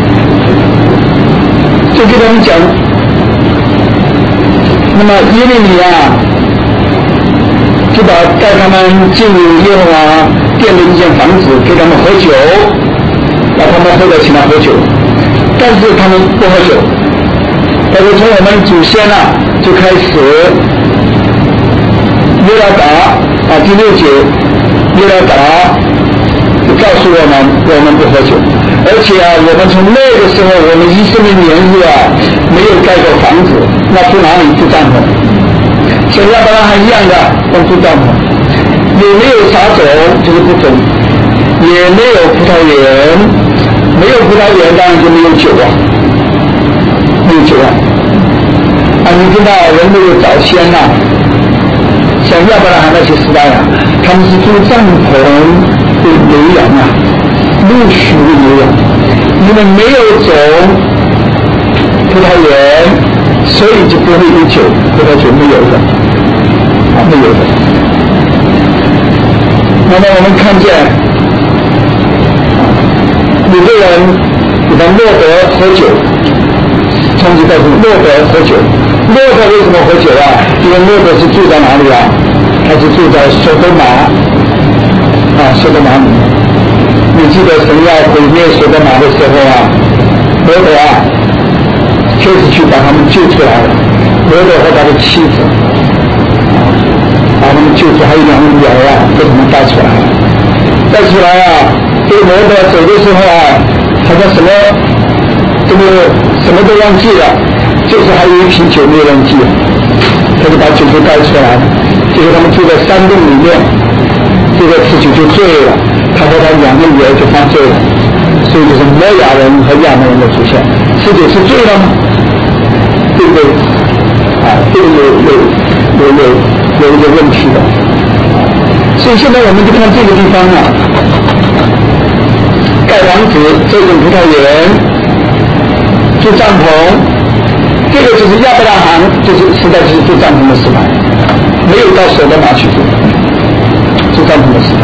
就给他们讲。那么耶利米啊，就把带他们进入耶和华殿的一间房子，给他们喝酒。让他们喝得起来喝酒，但是他们不喝酒。但是从我们祖先啊就开始，约拿达啊第六节，约拿达就告诉我们，我们不喝酒，而且啊，我们从那个时候，我们以色列年日啊没有盖过房子，那住哪里住帐篷？像亚伯拉罕一样的，光住帐篷，也没有撒种，就是不种。也没有葡萄园，没有葡萄园当然就没有酒啊，没有酒啊。啊，你知道人都有早先呐、啊，像亚伯拉罕那些时代啊，他们是住帐篷的牛羊啊，陆续的牛羊，因为没有种葡萄园，所以就不会有酒，葡萄酒没有的，啊，没有的。那么我们看见。有个人给他洛德喝酒，从此开始洛德喝酒。洛德为什么喝酒啊？因为洛德是住在哪里啊？他是住在索多玛啊，索多玛里。你记得神要毁灭索多玛的时候啊，洛德啊，确实去把他们救出来了。 罗德和他的妻子，把他们舅父还有两个女儿啊，被他们带出来了。带出来啊，这个罗德走的时候啊，好像什么这个什么都忘记了，就是还有一瓶酒没有忘记，他就把酒就带出来了。结果他们住在山洞里面，这个吃酒就醉了，他和他两个女儿就犯罪了。所以就是摩亚人和亚门人的祖先，吃酒是罪了吗？对不对？啊，这个有有有有有一个问题的。所以现在我们就看这个地方啊，盖房子、这种葡萄园、住帐篷，这个就是亚伯拉罕，就是实在是住帐篷的时代，没有到所罗门去住，住帐篷的时代。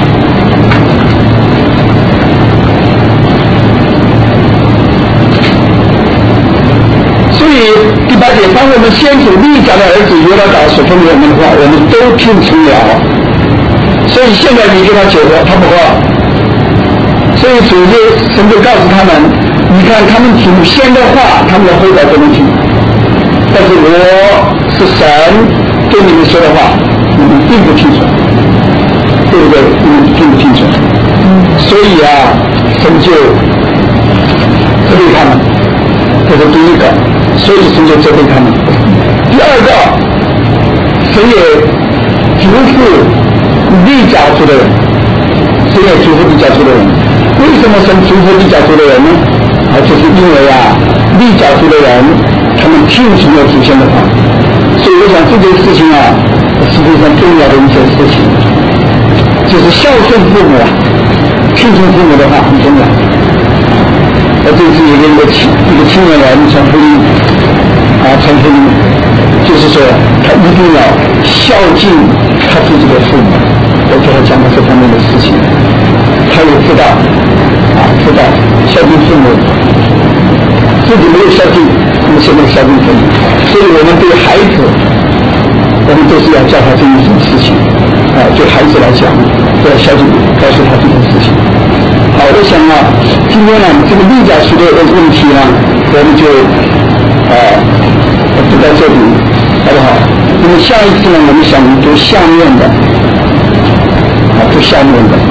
所以第八节，当我们先祖利甲的儿子约拉达所奉给我们的话，我们都听从了。所以现在你给他酒喝，他不喝。所以主就神就告诉他们，你看他们听先的话，他们的后代不能听。但是我是神对你们说的话，你们并不听从，对不对？你们并不听从。所以啊，神就责备他们，这是第一个。所以神就责备他们。第二个，神也嘱咐利甲族的人，神也嘱咐利甲族的人。为什么神嘱咐利甲族的人呢？啊，就是因为啊，利甲族的人他们听从了祖先的话，所以我想这件事情啊，是非常重要的一件事情，就是孝顺父母啊，听从父母的话很重要。而这次有一个青一个青年人传福音啊，传福音，就是说他一定要孝敬他自己的父母。我给他讲了这方面的事情，他也知道啊，知道孝敬父母，自己没有孝敬，那么现在孝敬父母，所以我们对孩子，我们都是要教他这一件事情啊，对孩子来讲，要孝敬，告诉他这件事情。好，我想啊，今天呢，这个利甲族的问题呢，我们就啊读到这里，好不好？那么下一次呢，我们想读下面的，啊，读下面的，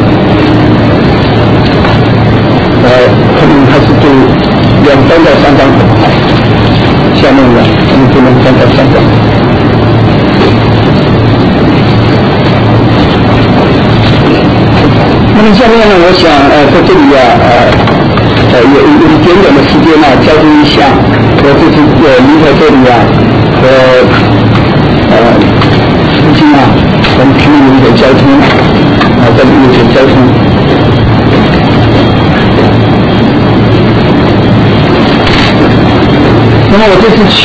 呃，可能还是读两章到三章好不好？下面的我们读两章到三章。那么下面呢，我想呃在这里啊呃呃有有一点点的时间呢、啊，交通一下，我这次呃离开这里啊和呃附近啊，我们可能有一点交通啊，这里有一点交通。那么我这次去。